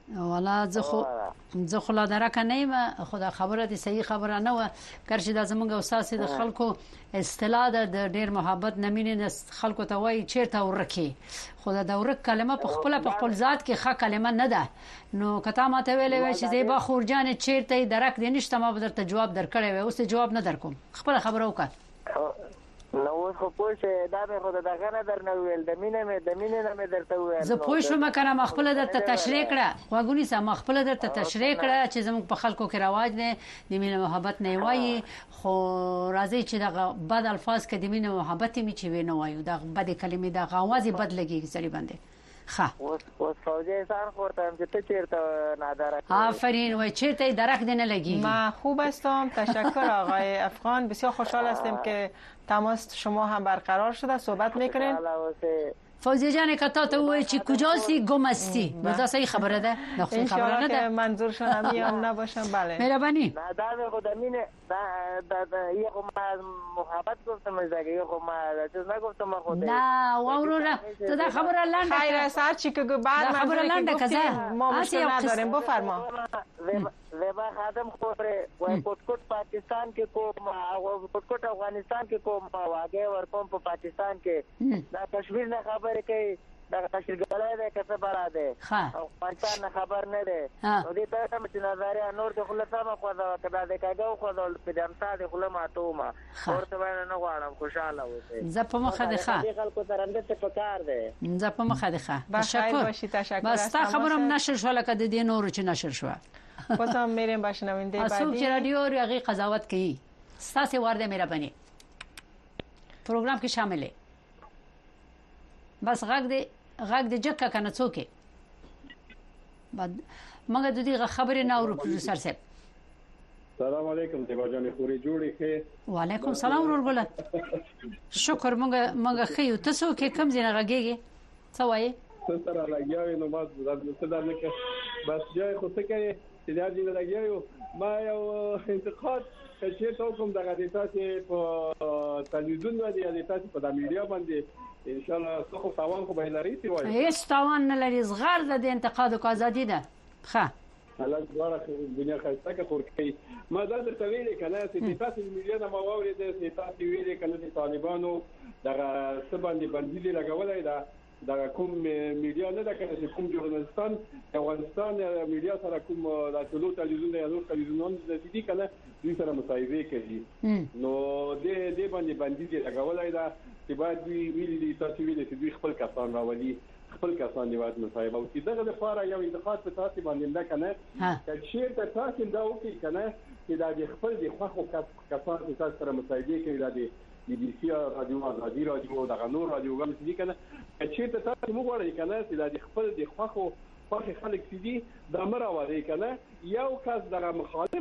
والا زه خو زه خو لا درک نه یم، خدا خبره دي صحیح خبره نه و کرشي د زمونږ استاد د خلکو اصطلاح د ډیر محبت نمینه خلکو ته وای چیرته ورکی، خدا د ورک کلمه په خپل په خپل ذات کې ښه کلمه نه ده. نو کته ماته ویلې وای چې زیبا خورجان چیرته درک دي نشته، ما به درته جواب درکړې وای، اوس جواب نه درکوم، خپل خبره وکړه. نو اوس خو پوښه دا به خو دغه نه درنه ویل، د مینه مې د مینه نه مې درته ویل. زه پوه شوم کنه ما خپل درته تشریح کړه، واګونی سم خپل درته تشریح کړه چې زموږ په خلکو کې رواج دی د مینه محبت نه وایي، خو راځي چې دغه بد الفاظ کې د مینه محبت می چې وینه وایو، دا بد کلمې دا غوازي بد لګي سړي باندې. ها اوس اوس فوجي سان خورتم چې ته چیرته نادرک. آفرین، وای چیرته درک دینه لګي. ما خوب هستم، تشکر آقای افغان، بسیار خوشحال هستیم که تماس شما هم برقرار شده، صحبت میکنین. فوزیه جان کتا ته وای چې کجاسی گم استی، نو دا صحیح خبره ده، نه خبره نه ده، منظورشون هم نباشم. بله مهربانی. نه دا به خود امینه دا دا یه خو ما محبت گفتم از دیگه، یه خو ما چیز نگفتم خود. نه وورونه تو دا خبره لنده. خیر است هر چی که بعد خبره لنده کزه ما مشکل نداریم، بفرما. وبا خادم خوره وای کوټ پاکستان کې کوم او کوټ افغانستان کې کوم واګه ورکوم په پاکستان کې دا کشمیر نه خبره کوي، دا کشمیر ګلای ده کڅه برا ده او پاکستان نه خبر نه ده. نو دې ته چې نظریه نور د خلصامه خو دا کدا د کاګو خو د پدامتا د خلما توما ورته باندې نه غواړم، خوشاله اوسه. زه په مخه ده ښه خلکو سره اندته پکار ده. زه په مخه ده ښه. تشکر. تشکر. بس تا خبرم نشر شو لکه د دې نور چې نشر شو. پس هم میریم با شنونده بعدی. اسوب چې رادیو او هغه قضاوت کوي ستاسو ورده مهرباني پروګرام کې شامل ہے. بس غږ دې غږ دې جکه کنه څوک بعد مګه د دې خبرې نه اورو پروفیسور صاحب. سلام علیکم دیبا جان، خوري جوړی ښه. وعلیکم سلام ورغله. شکر مګه مګه خیو تاسو کې کم ځای راګيږي څه وایي؟ سره راګیاوي نو ما زړه څه درنه بس جای خو څه کوي چې دا دې راګیاو ما یو انتقاد چې تاسو کوم دغه د تاسو په تلویزیون باندې د تاسو په میډیا باندې ان شاء الله څه خو تاوان خو به لري تی وایي. هیڅ تاوان نه لري، زغر د انتقاد او ازادي ده. ښه الله دواره دنیا خاصه کا ترکی ما دا درته ویلې کنه چې تاسو میډیا نه ما ووري د تاسو ویلې کنه د طالبانو دغه څه باندې باندې لګولای دا دا کوم میډیا نه دا کنه چې کوم ژورنالستان افغانستان میډیا سره کوم د ټولو تلویزیون یا نور تلویزیونونو د دې کنه دوی سره مصاحبه کوي، نو دې دې باندې باندې لګولای دا چې باید وی ویلي تاسو ویلي چې دوی خپل کسان راولي، خپل کسان دی واده مصاحبه او چې دغه لپاره یو انتقاد په تاسو باندې نه کنه چې چې تاسو دا وکړي کنه چې دا د خپل د خو کسان تاسو سره مصاحبه کوي دا د بي بي سي رادیو ازادي رادیو دغه نور رادیو هم چې کنه چې تاسو موږ وړي کنه چې دا د خپل د خو خو خلک سيدي د امراوي کنه یو کس دغه مخالف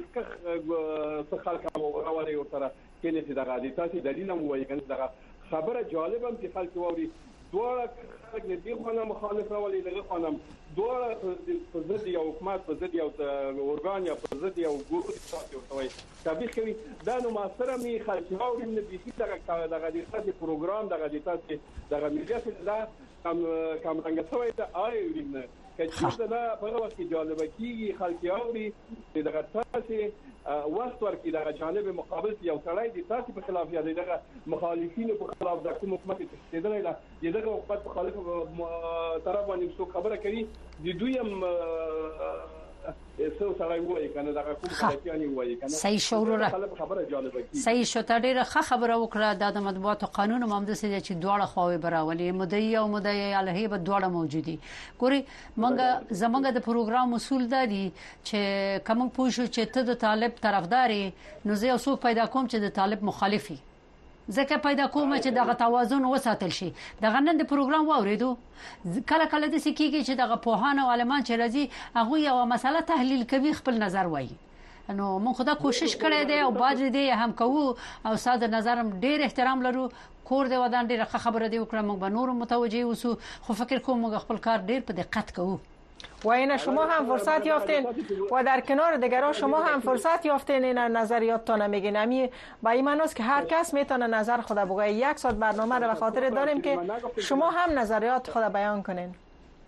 څه خلک راوړي او سره کله چې دغه د تاسو دلیل مو وایي کنه دغه خبره جالبه چې خلک ووري دوه خلک نه دي خو نه مخالف راولي دغه خانم دوه په ضد یو حکومت په ضد یو اورګان یا په ضد یو ګروپ تاسو وایي تابع کوي دا نو ما سره می خلک راوړي نه دي چې دغه دغه د تاسو پروګرام دغه د تاسو دغه میډیا څخه دا کم کم څنګه څوي ته آی ورینه چې دا په هغه وخت جالب کیږي خلک راوړي دغه تاسو وخت ورکړي دغه جانب مقابل یو سړی د تاسو په خلاف یا دغه مخالفینو په خلاف د کوم حکومت تشدیدل دا دغه حکومت په خلاف طرف باندې څه خبره کوي د دوی هم څه سره وایي کنه دغه کوم خلکیانی وایي کنه صحیح شعور خبره جالبه کی صحیح شو ته ډیره خبره وکړه د مطبوعات قانون مامده سي چې دواړه خواوې براولي مدعي او مدعي علیه به دواړه موجودي ګوري مونږ زمونږ د پروګرام اصول دي چې کوم پوښو چې ته د طالب طرفداري نو زه اوسو پیدا کوم چې د طالب مخالفي ځکه پیدا کوم چې دغه توازن وساتل شي. دغه نن د پروګرام واوریدو کله کله د سکیږي چې دغه پوهان او علمان چې راځي هغه یو مسله تحلیل کوي خپل نظر وایي، نو مون خدا کوشش کړی دی او باج دی هم کوو او ساده نظرم ډیر احترام لرو کور دی ودان ډیر خبره دی وکړه موږ به نور متوجي وسو خو فکر کوم موږ خپل کار ډیر په دقت کوو و این شما هم فرصت یافتین و در کنار دیگران شما هم فرصت یافتین این نظریاتتان میگین. امی با این معنی است که هر کس میتونه نظر خود بگه. یک ساعت برنامه رو به خاطر داریم که شما هم نظریات خود بیان کنین.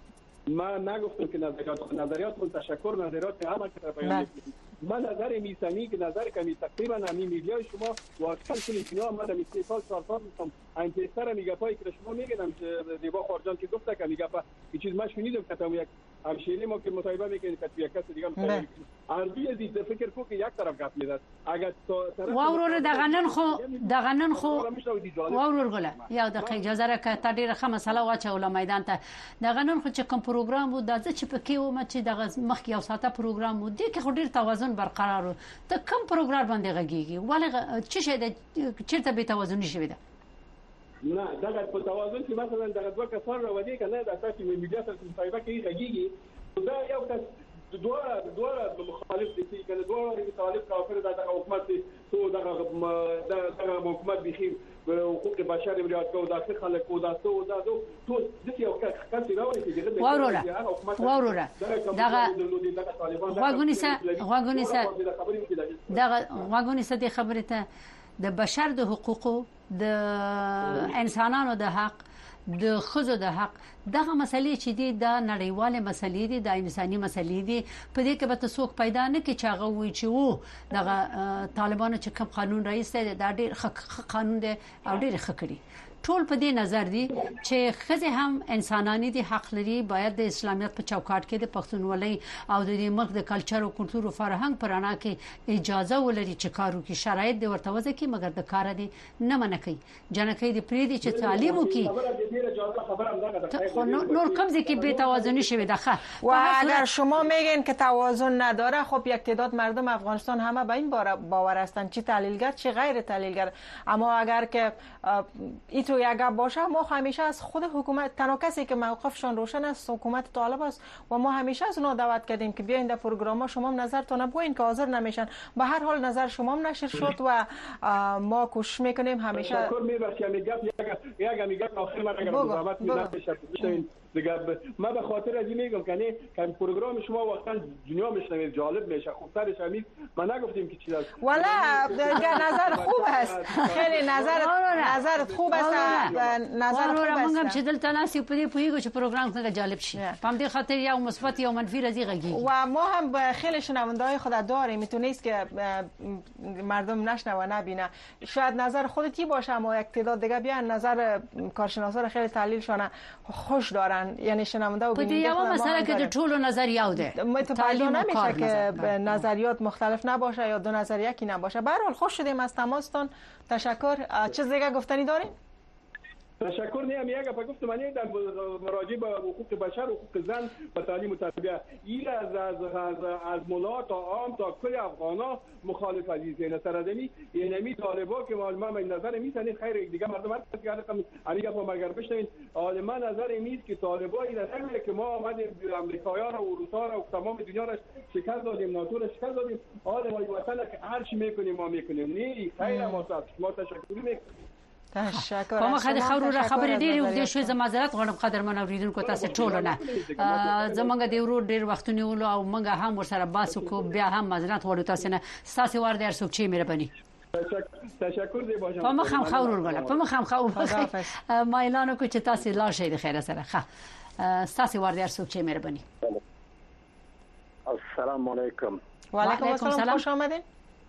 من نگفتم که نظریات نظریات رو تشکر نظریات همه که بیان می‌کنید. من نظر میسمی که نظر کمی تقریبا همین میدیای شما واقعا کلی اینا من میگم سال سال سال میگم این پسر میگه پای که شما میگم دیبا خارجان که گفته که میگه این چیز ما شنیدم که تا یک همشیری ما که مصاحبه میکنه که یک کس دیگه مصاحبه عربی دید فکر کو که یک طرف گپ میزد اگر واورور دغنن خو دغنن خو واورور ګله یو دقیقه اجازه راکړه تا ډیره ښه مسله واچوله میدان ته دغنن خو چې کوم پروګرام وو د چې پکې و ما چې دغه مخکې یو ساعته پروګرام وو د کې خو ډیر توازن برقرار و ته کوم پروګرام باندې غږیږي ولې چې شه د چیرته به توازن شي ودا نه دغه په توازن کې مثلا دغه دوه کسان راوړي کنه د اساسي میډیا سره مصاحبه کوي غږیږي دا یو کس دوه دوه مخالف دي چې کنه دوه مخالف کافر د حکومت تو دغه دغه حکومت بخیر حقوق بشر مليات کو دا څه خلک کو دا څه دا تو د یو کس راوړي چې دغه واورره واورره دغه واګونیسه واګونیسه دغه واګونیسه د خبره ته د بشر د حقوقو د انسانانو د حق د خزو د حق دغه مسلې چې دي د نړیواله مسلې دي د انساني مسلې دي په دې کې به تاسو پیدا نه کې چاغه وي چې وو دغه طالبانو چې کوم قانون رئیس دی دا ډېر قانون دی او ډېر خکړي ټول په دې نظر دي چې خزه هم انساناني دي حق لري باید د اسلامیت په چوکاټ کې د پښتونولۍ او د ملک د کلچر او کلتور او فرهنګ پرانا کې اجازه ولري چې کارو کې شرایط د ورته وځي کې مګر د کار دي نه منکې جنکې دي پری دي چې تعلیم وکي نور کوم ځکه به توازنی شوی دغه و اگر شما میگین که توازن نداره خب یک تعداد مردم افغانستان همه به این باور هستند چی تحلیلگر چی غیر تحلیلگر اما اگر که تو یک باشه ما همیشه از خود حکومت تنها کسی که موقفشان روشن است حکومت طالب است و ما همیشه از اونا دعوت کردیم که بیاین در پروگرام شما نظرتون بگوین که حاضر نمیشن به هر حال نظر شما نشر شد و ما کوشش میکنیم همیشه تشکر میبخشم میگم یک میگم آخر من اگر مزاحمت نشه دیگه ما به خاطر از این میگم که که پروگرام شما واقعا دنیا میشنوید جالب میشه خوب ترش همین ما نگفتیم که چی است والا نظر خوب است خیلی نظر نظر خوب است نظر خوب است موږ چې دلته ناسي په دې پویګو چې پروګرام څنګه جالب شي په دې خاطر یو مثبت یا منفی راځي غږی و ما هم خیلی شنونده‌های خود داریم میتونیست که مردم نشنوه نبینه شاید نظر خودت باشه اما یک تعداد دیگه بیان نظر کارشناسا خیلی تحلیل شونه خوش دارن یعنی شنونده و بیننده خود ما مثلا که د ټولو نظر یو ده تعلیم نمیشه که نظریات مختلف نباشه یا دو نظر یکی نباشه به هر حال خوش شدیم از تماستون تشکر چیز دیگه گفتنی دارین تشکر نیم یک اپا گفتم من در مراجعه به حقوق بشر و حقوق زن و تعلیم و تربیت این از از از از مولا تا عام تا کل افغانا مخالف عزیز این سرادمی اینمی طالبا که ما من نظر میسنین خیر دیگه مردم هر کسی که علی گفت مگر بشنین عالما نظر میز که طالبا این نظر که ما آمدیم امریکایان و روسا و تمام دنیا را شکست دادیم ناتو را شکست دادیم حال ما وطن که هر چی میکنیم ما میکنیم نه خیر ما ما تشکر میکنیم تشکر په مخه د خبرو را خبرې ډېرې وګړي شوې زما معذرت غواړم قدرمن اوریدونکو تاسو ټول نه زمونږ د ورو ډېر وختونه ولو او موږ هم ورسره باس کو بیا هم معذرت غواړو تاسو نه تاسو ور در سوچې مهرباني تشکر دی باشم په مخه خبرو ورغله په مخه خبرو ما اعلان کو چې تاسو لا شي د خیر سره ښه تاسو ور در سوچې مهرباني السلام علیکم و علیکم السلام خوش آمدید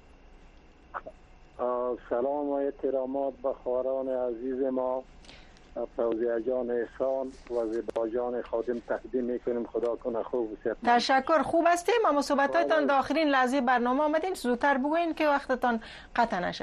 سلام و احترامات به خواهران عزیز ما فوزیه جان احسان و زیبا جان خادم تقدیم میکنیم خدا کنه خوب بسید تشکر خوب هستیم اما صحبتاتان در آخرین لحظه برنامه آمدین زودتر بگوین که وقتتان قطع نشه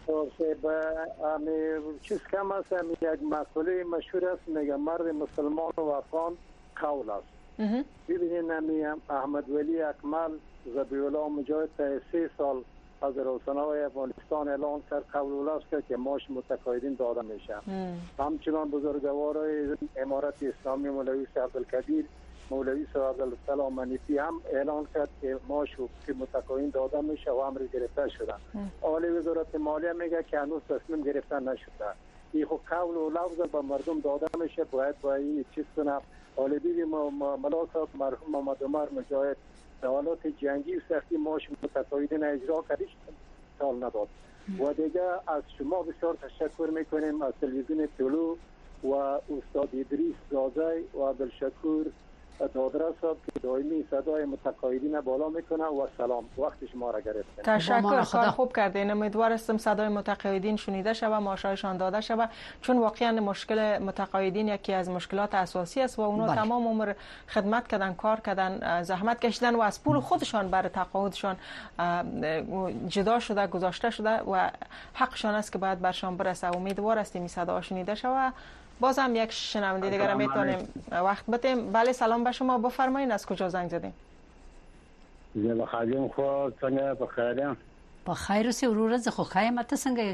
چیز کم است یک مسئله مشهور است میگه مرد مسلمان و افغان قول است ببینید نمیم احمد ولی اکمل ذبیح الله مجاهد تا سه سال از رسانه‌های افغانستان اعلان کرد قول الله کرد که ماش متقاعدین داده میشه همچنان بزرگوارای امارت اسلامی مولوی عبدالکبیر مولوی عبدالسلام منیفی هم اعلان کرد که ماش متقاعدین داده میشه و امر گرفته شده عالی وزارت مالیه میگه که هنوز تصمیم گرفته نشده این خب قول و لفظ به مردم داده میشه باید با این چیز کنه عالی بیبی ملاصاحب مرحوم محمد عمر مجاهد حالات جنگی و سختی ماش متقاعدین اجرا کردیش سال نداد و دیگه از شما بسیار تشکر میکنیم از تلویزیون طلوع و استاد ادریس زاده و عبدالشکور دادرس صاحب که دائمی صدای متقاعدین بالا میکنه و سلام. وقت شما را گرفتم. تشکر، کار خوب کردین. امیدوار هستم صدای متقاعدین شنیده شود، ماشایشان داده شود، چون واقعا مشکل متقاعدین یکی از مشکلات اساسی است و اونا بله. تمام عمر خدمت کردن، کار کردن، زحمت کشیدن و از پول خودشان برای تقاعدشان جدا شده، گذاشته شده و حقشان است که باید برشان برسه. امیدوار هستیم صدا شنیده شود. باز هم یک شنونده دیگر میتونیم وقت بدیم. بله سلام به شما، بفرمایید از کجا زنگ زدین؟ زه خادم خو څنګه په خیر په خیر اوسې ورور زه خو خایم. ته څنګه یې؟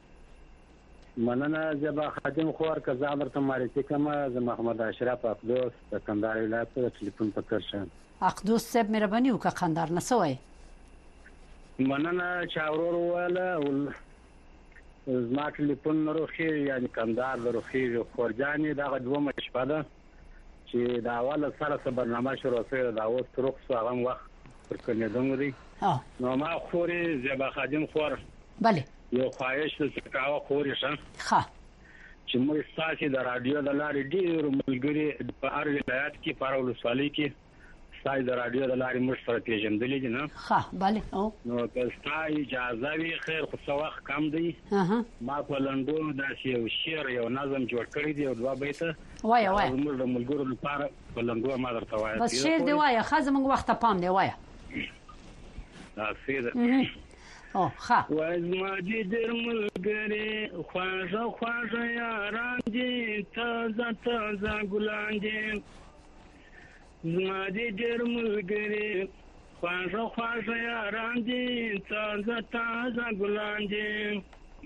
مننه. زه به خادم خو ورکه ځان درته معرفي کوم. زه محمد اشرف اقدوس د کندهار ولایت څخه ټلیفون پکړ شم. اقدوس صاحب مهرباني وکړه قندهار نه سوای. مننه چې اورور وله زما ټلیفون نروخي یعنی کندهار نروخي خورجاني دا دومره شپه ده چې دا اول سره څه برنامه شروع شوه دا اوس ترخ سو هغه وخت پر کنيدون دی. نو ما خوري زبا خادم خور بله یو خواهش څه کاوه خوري شه ښه چې موږ ستاسو د رادیو د لارې ډیر ملګری په هر ولایت کې په ولسوالۍ کې ستاسو د رادیو د لارې موږ سره پیژندلې دي نه. ښه بله او نو که ستاسو اجازه وي خیر خو څه وخت کم دی. اها ما په لندو داسې یو شعر یو نظم جوړ کړی دی او دوه بیته وای وای موږ د ملګرو لپاره په لندو ما درته وایم. بس شعر دی وای خازه موږ وخت پام دی وای. دا سیده او ښه وزما دې در ملګری خواږه خواږه یاران دي تازه تازه ګلان دي. زما دې در ملګری خواږه خواږه یاران دي تازه تازه ګلان دي.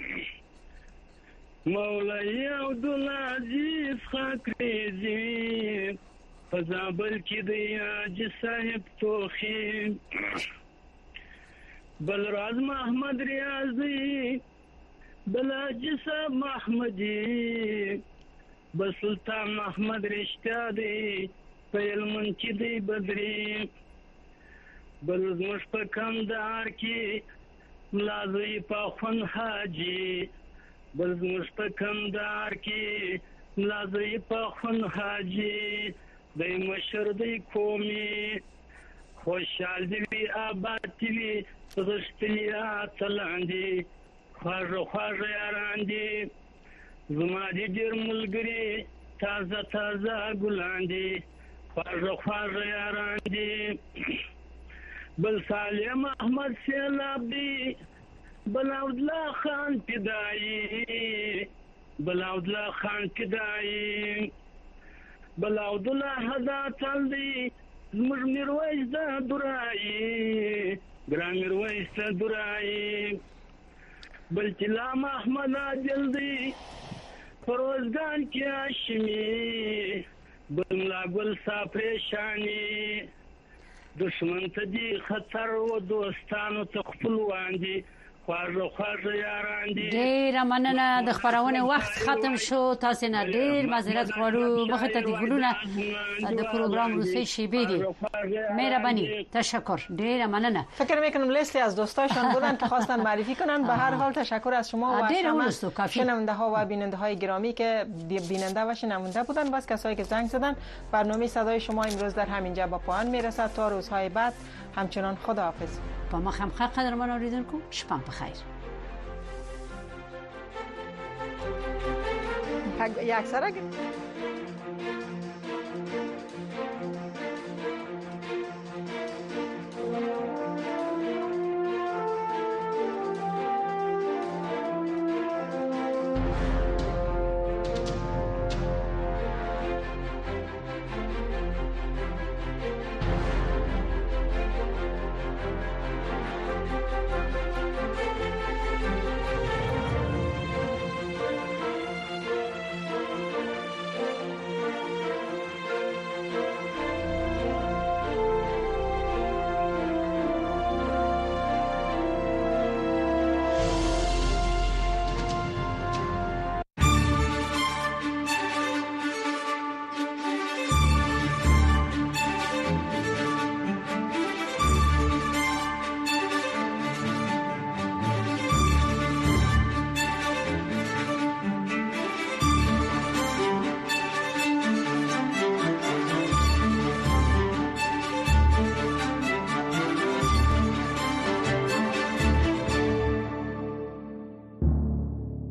مولوي عبدالعزیز خاکریزي په زابل کې دی حاجي صاحب توخي بل راز محمد ریاضی بل حاجي صاحب محمدي بل سلطان محمد رشتیا دی په علمن کې دی بدري بل زموږ په کندهار کې ملازوي په خون حاجي بل زموږ په کندهار کې ملازوي په خون حاجي د مشر دی قومي خوشحال دی آباد دی غشتلیا تلاندي خواږه خواږه یاران دي زما دې ډېر ملګري تازه تازه ګلان دي خواږه خواږه یاران دي. بل سالم احمد سیلاب دی بل عبدالله خان فدایي بل عبدالله خان فدایي بل عبدالله هدا تل دی زموږ میرویس د درایي ګران میرویس د درایي بل چلا محمد عادل دی فروزګان کې هاشمي بل ملا ګل صاحب پریشانی دشمن ته دی خطر و دوستانو ته خپلوان دي خواږه خواږه یاران دي. ډېره مننه. د خبرونه وخت ختم شو. تاسو نه ډېر معذرت غواړو. مخه ته د ګلونه د پروګرام روسی شیبی دی. مهربانی تشکر. ډېره مننه. فکر میکنم لیستی از دوستاشون بودن که خواستن معرفی کنن. به هر حال تشکر از شما و شما شنونده ها و بیننده های گرامی که بیننده و شنونده بودن. باز کسایی که زنگ زدن. برنامه صدای شما امروز در همینجا به پایان میرسد. تا روزهای بعد همچنان خداحافظ. با ما هم خیر قدرمان اوریدونکو شپه بخیر. یک سرک